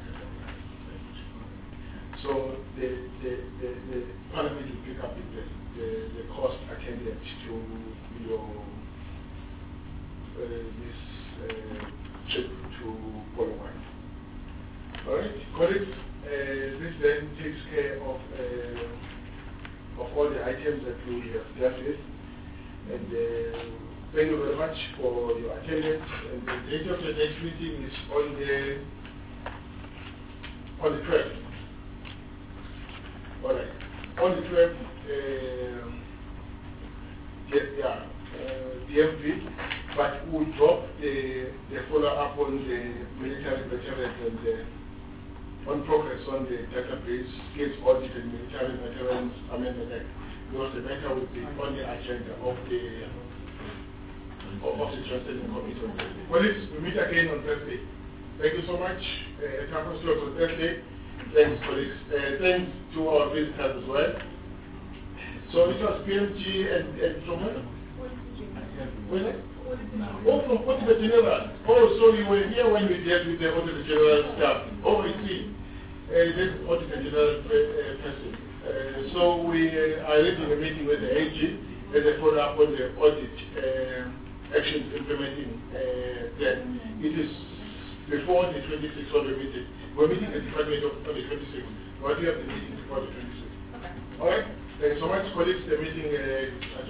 So the, the, the, the Parliament will pick up the, the, the cost attendant to your uh, this uh, trip to Polokwane. All right, colleagues, uh, this then takes care of uh, of all the items that we have dealt with, and uh, thank you very much for your attendance. And the date of the next meeting is on the on the twelfth. All right. On the twelfth, uh, yeah, yeah uh, D M V, but we'll drop the the follow up on the military veterans and the on progress on the database, skills audit and military veterans amendment act, because the matter will be on the agenda of the of the Transition Committee on Thursday. Colleagues, we meet again on Thursday. Thank you so much. Uh, campus close on Thursday. Thanks, colleagues. Uh, thanks to our visitors as well. So it was P M G and, and from where? Where? Oh, from Auditor General. Oh, so you were here when we dealt with the Auditor General staff. Oh, I see. Uh, this Auditor General uh, person. Uh, so we uh, are arranging a meeting with the A G as a follow-up on the audit uh, actions implementing uh, then. It is before the twenty-sixth of the meeting. We're meeting at the department of on the twenty-sixth. But we have the meeting before the twenty-sixth. Okay. All right. Thanks so much, colleagues. The meeting uh,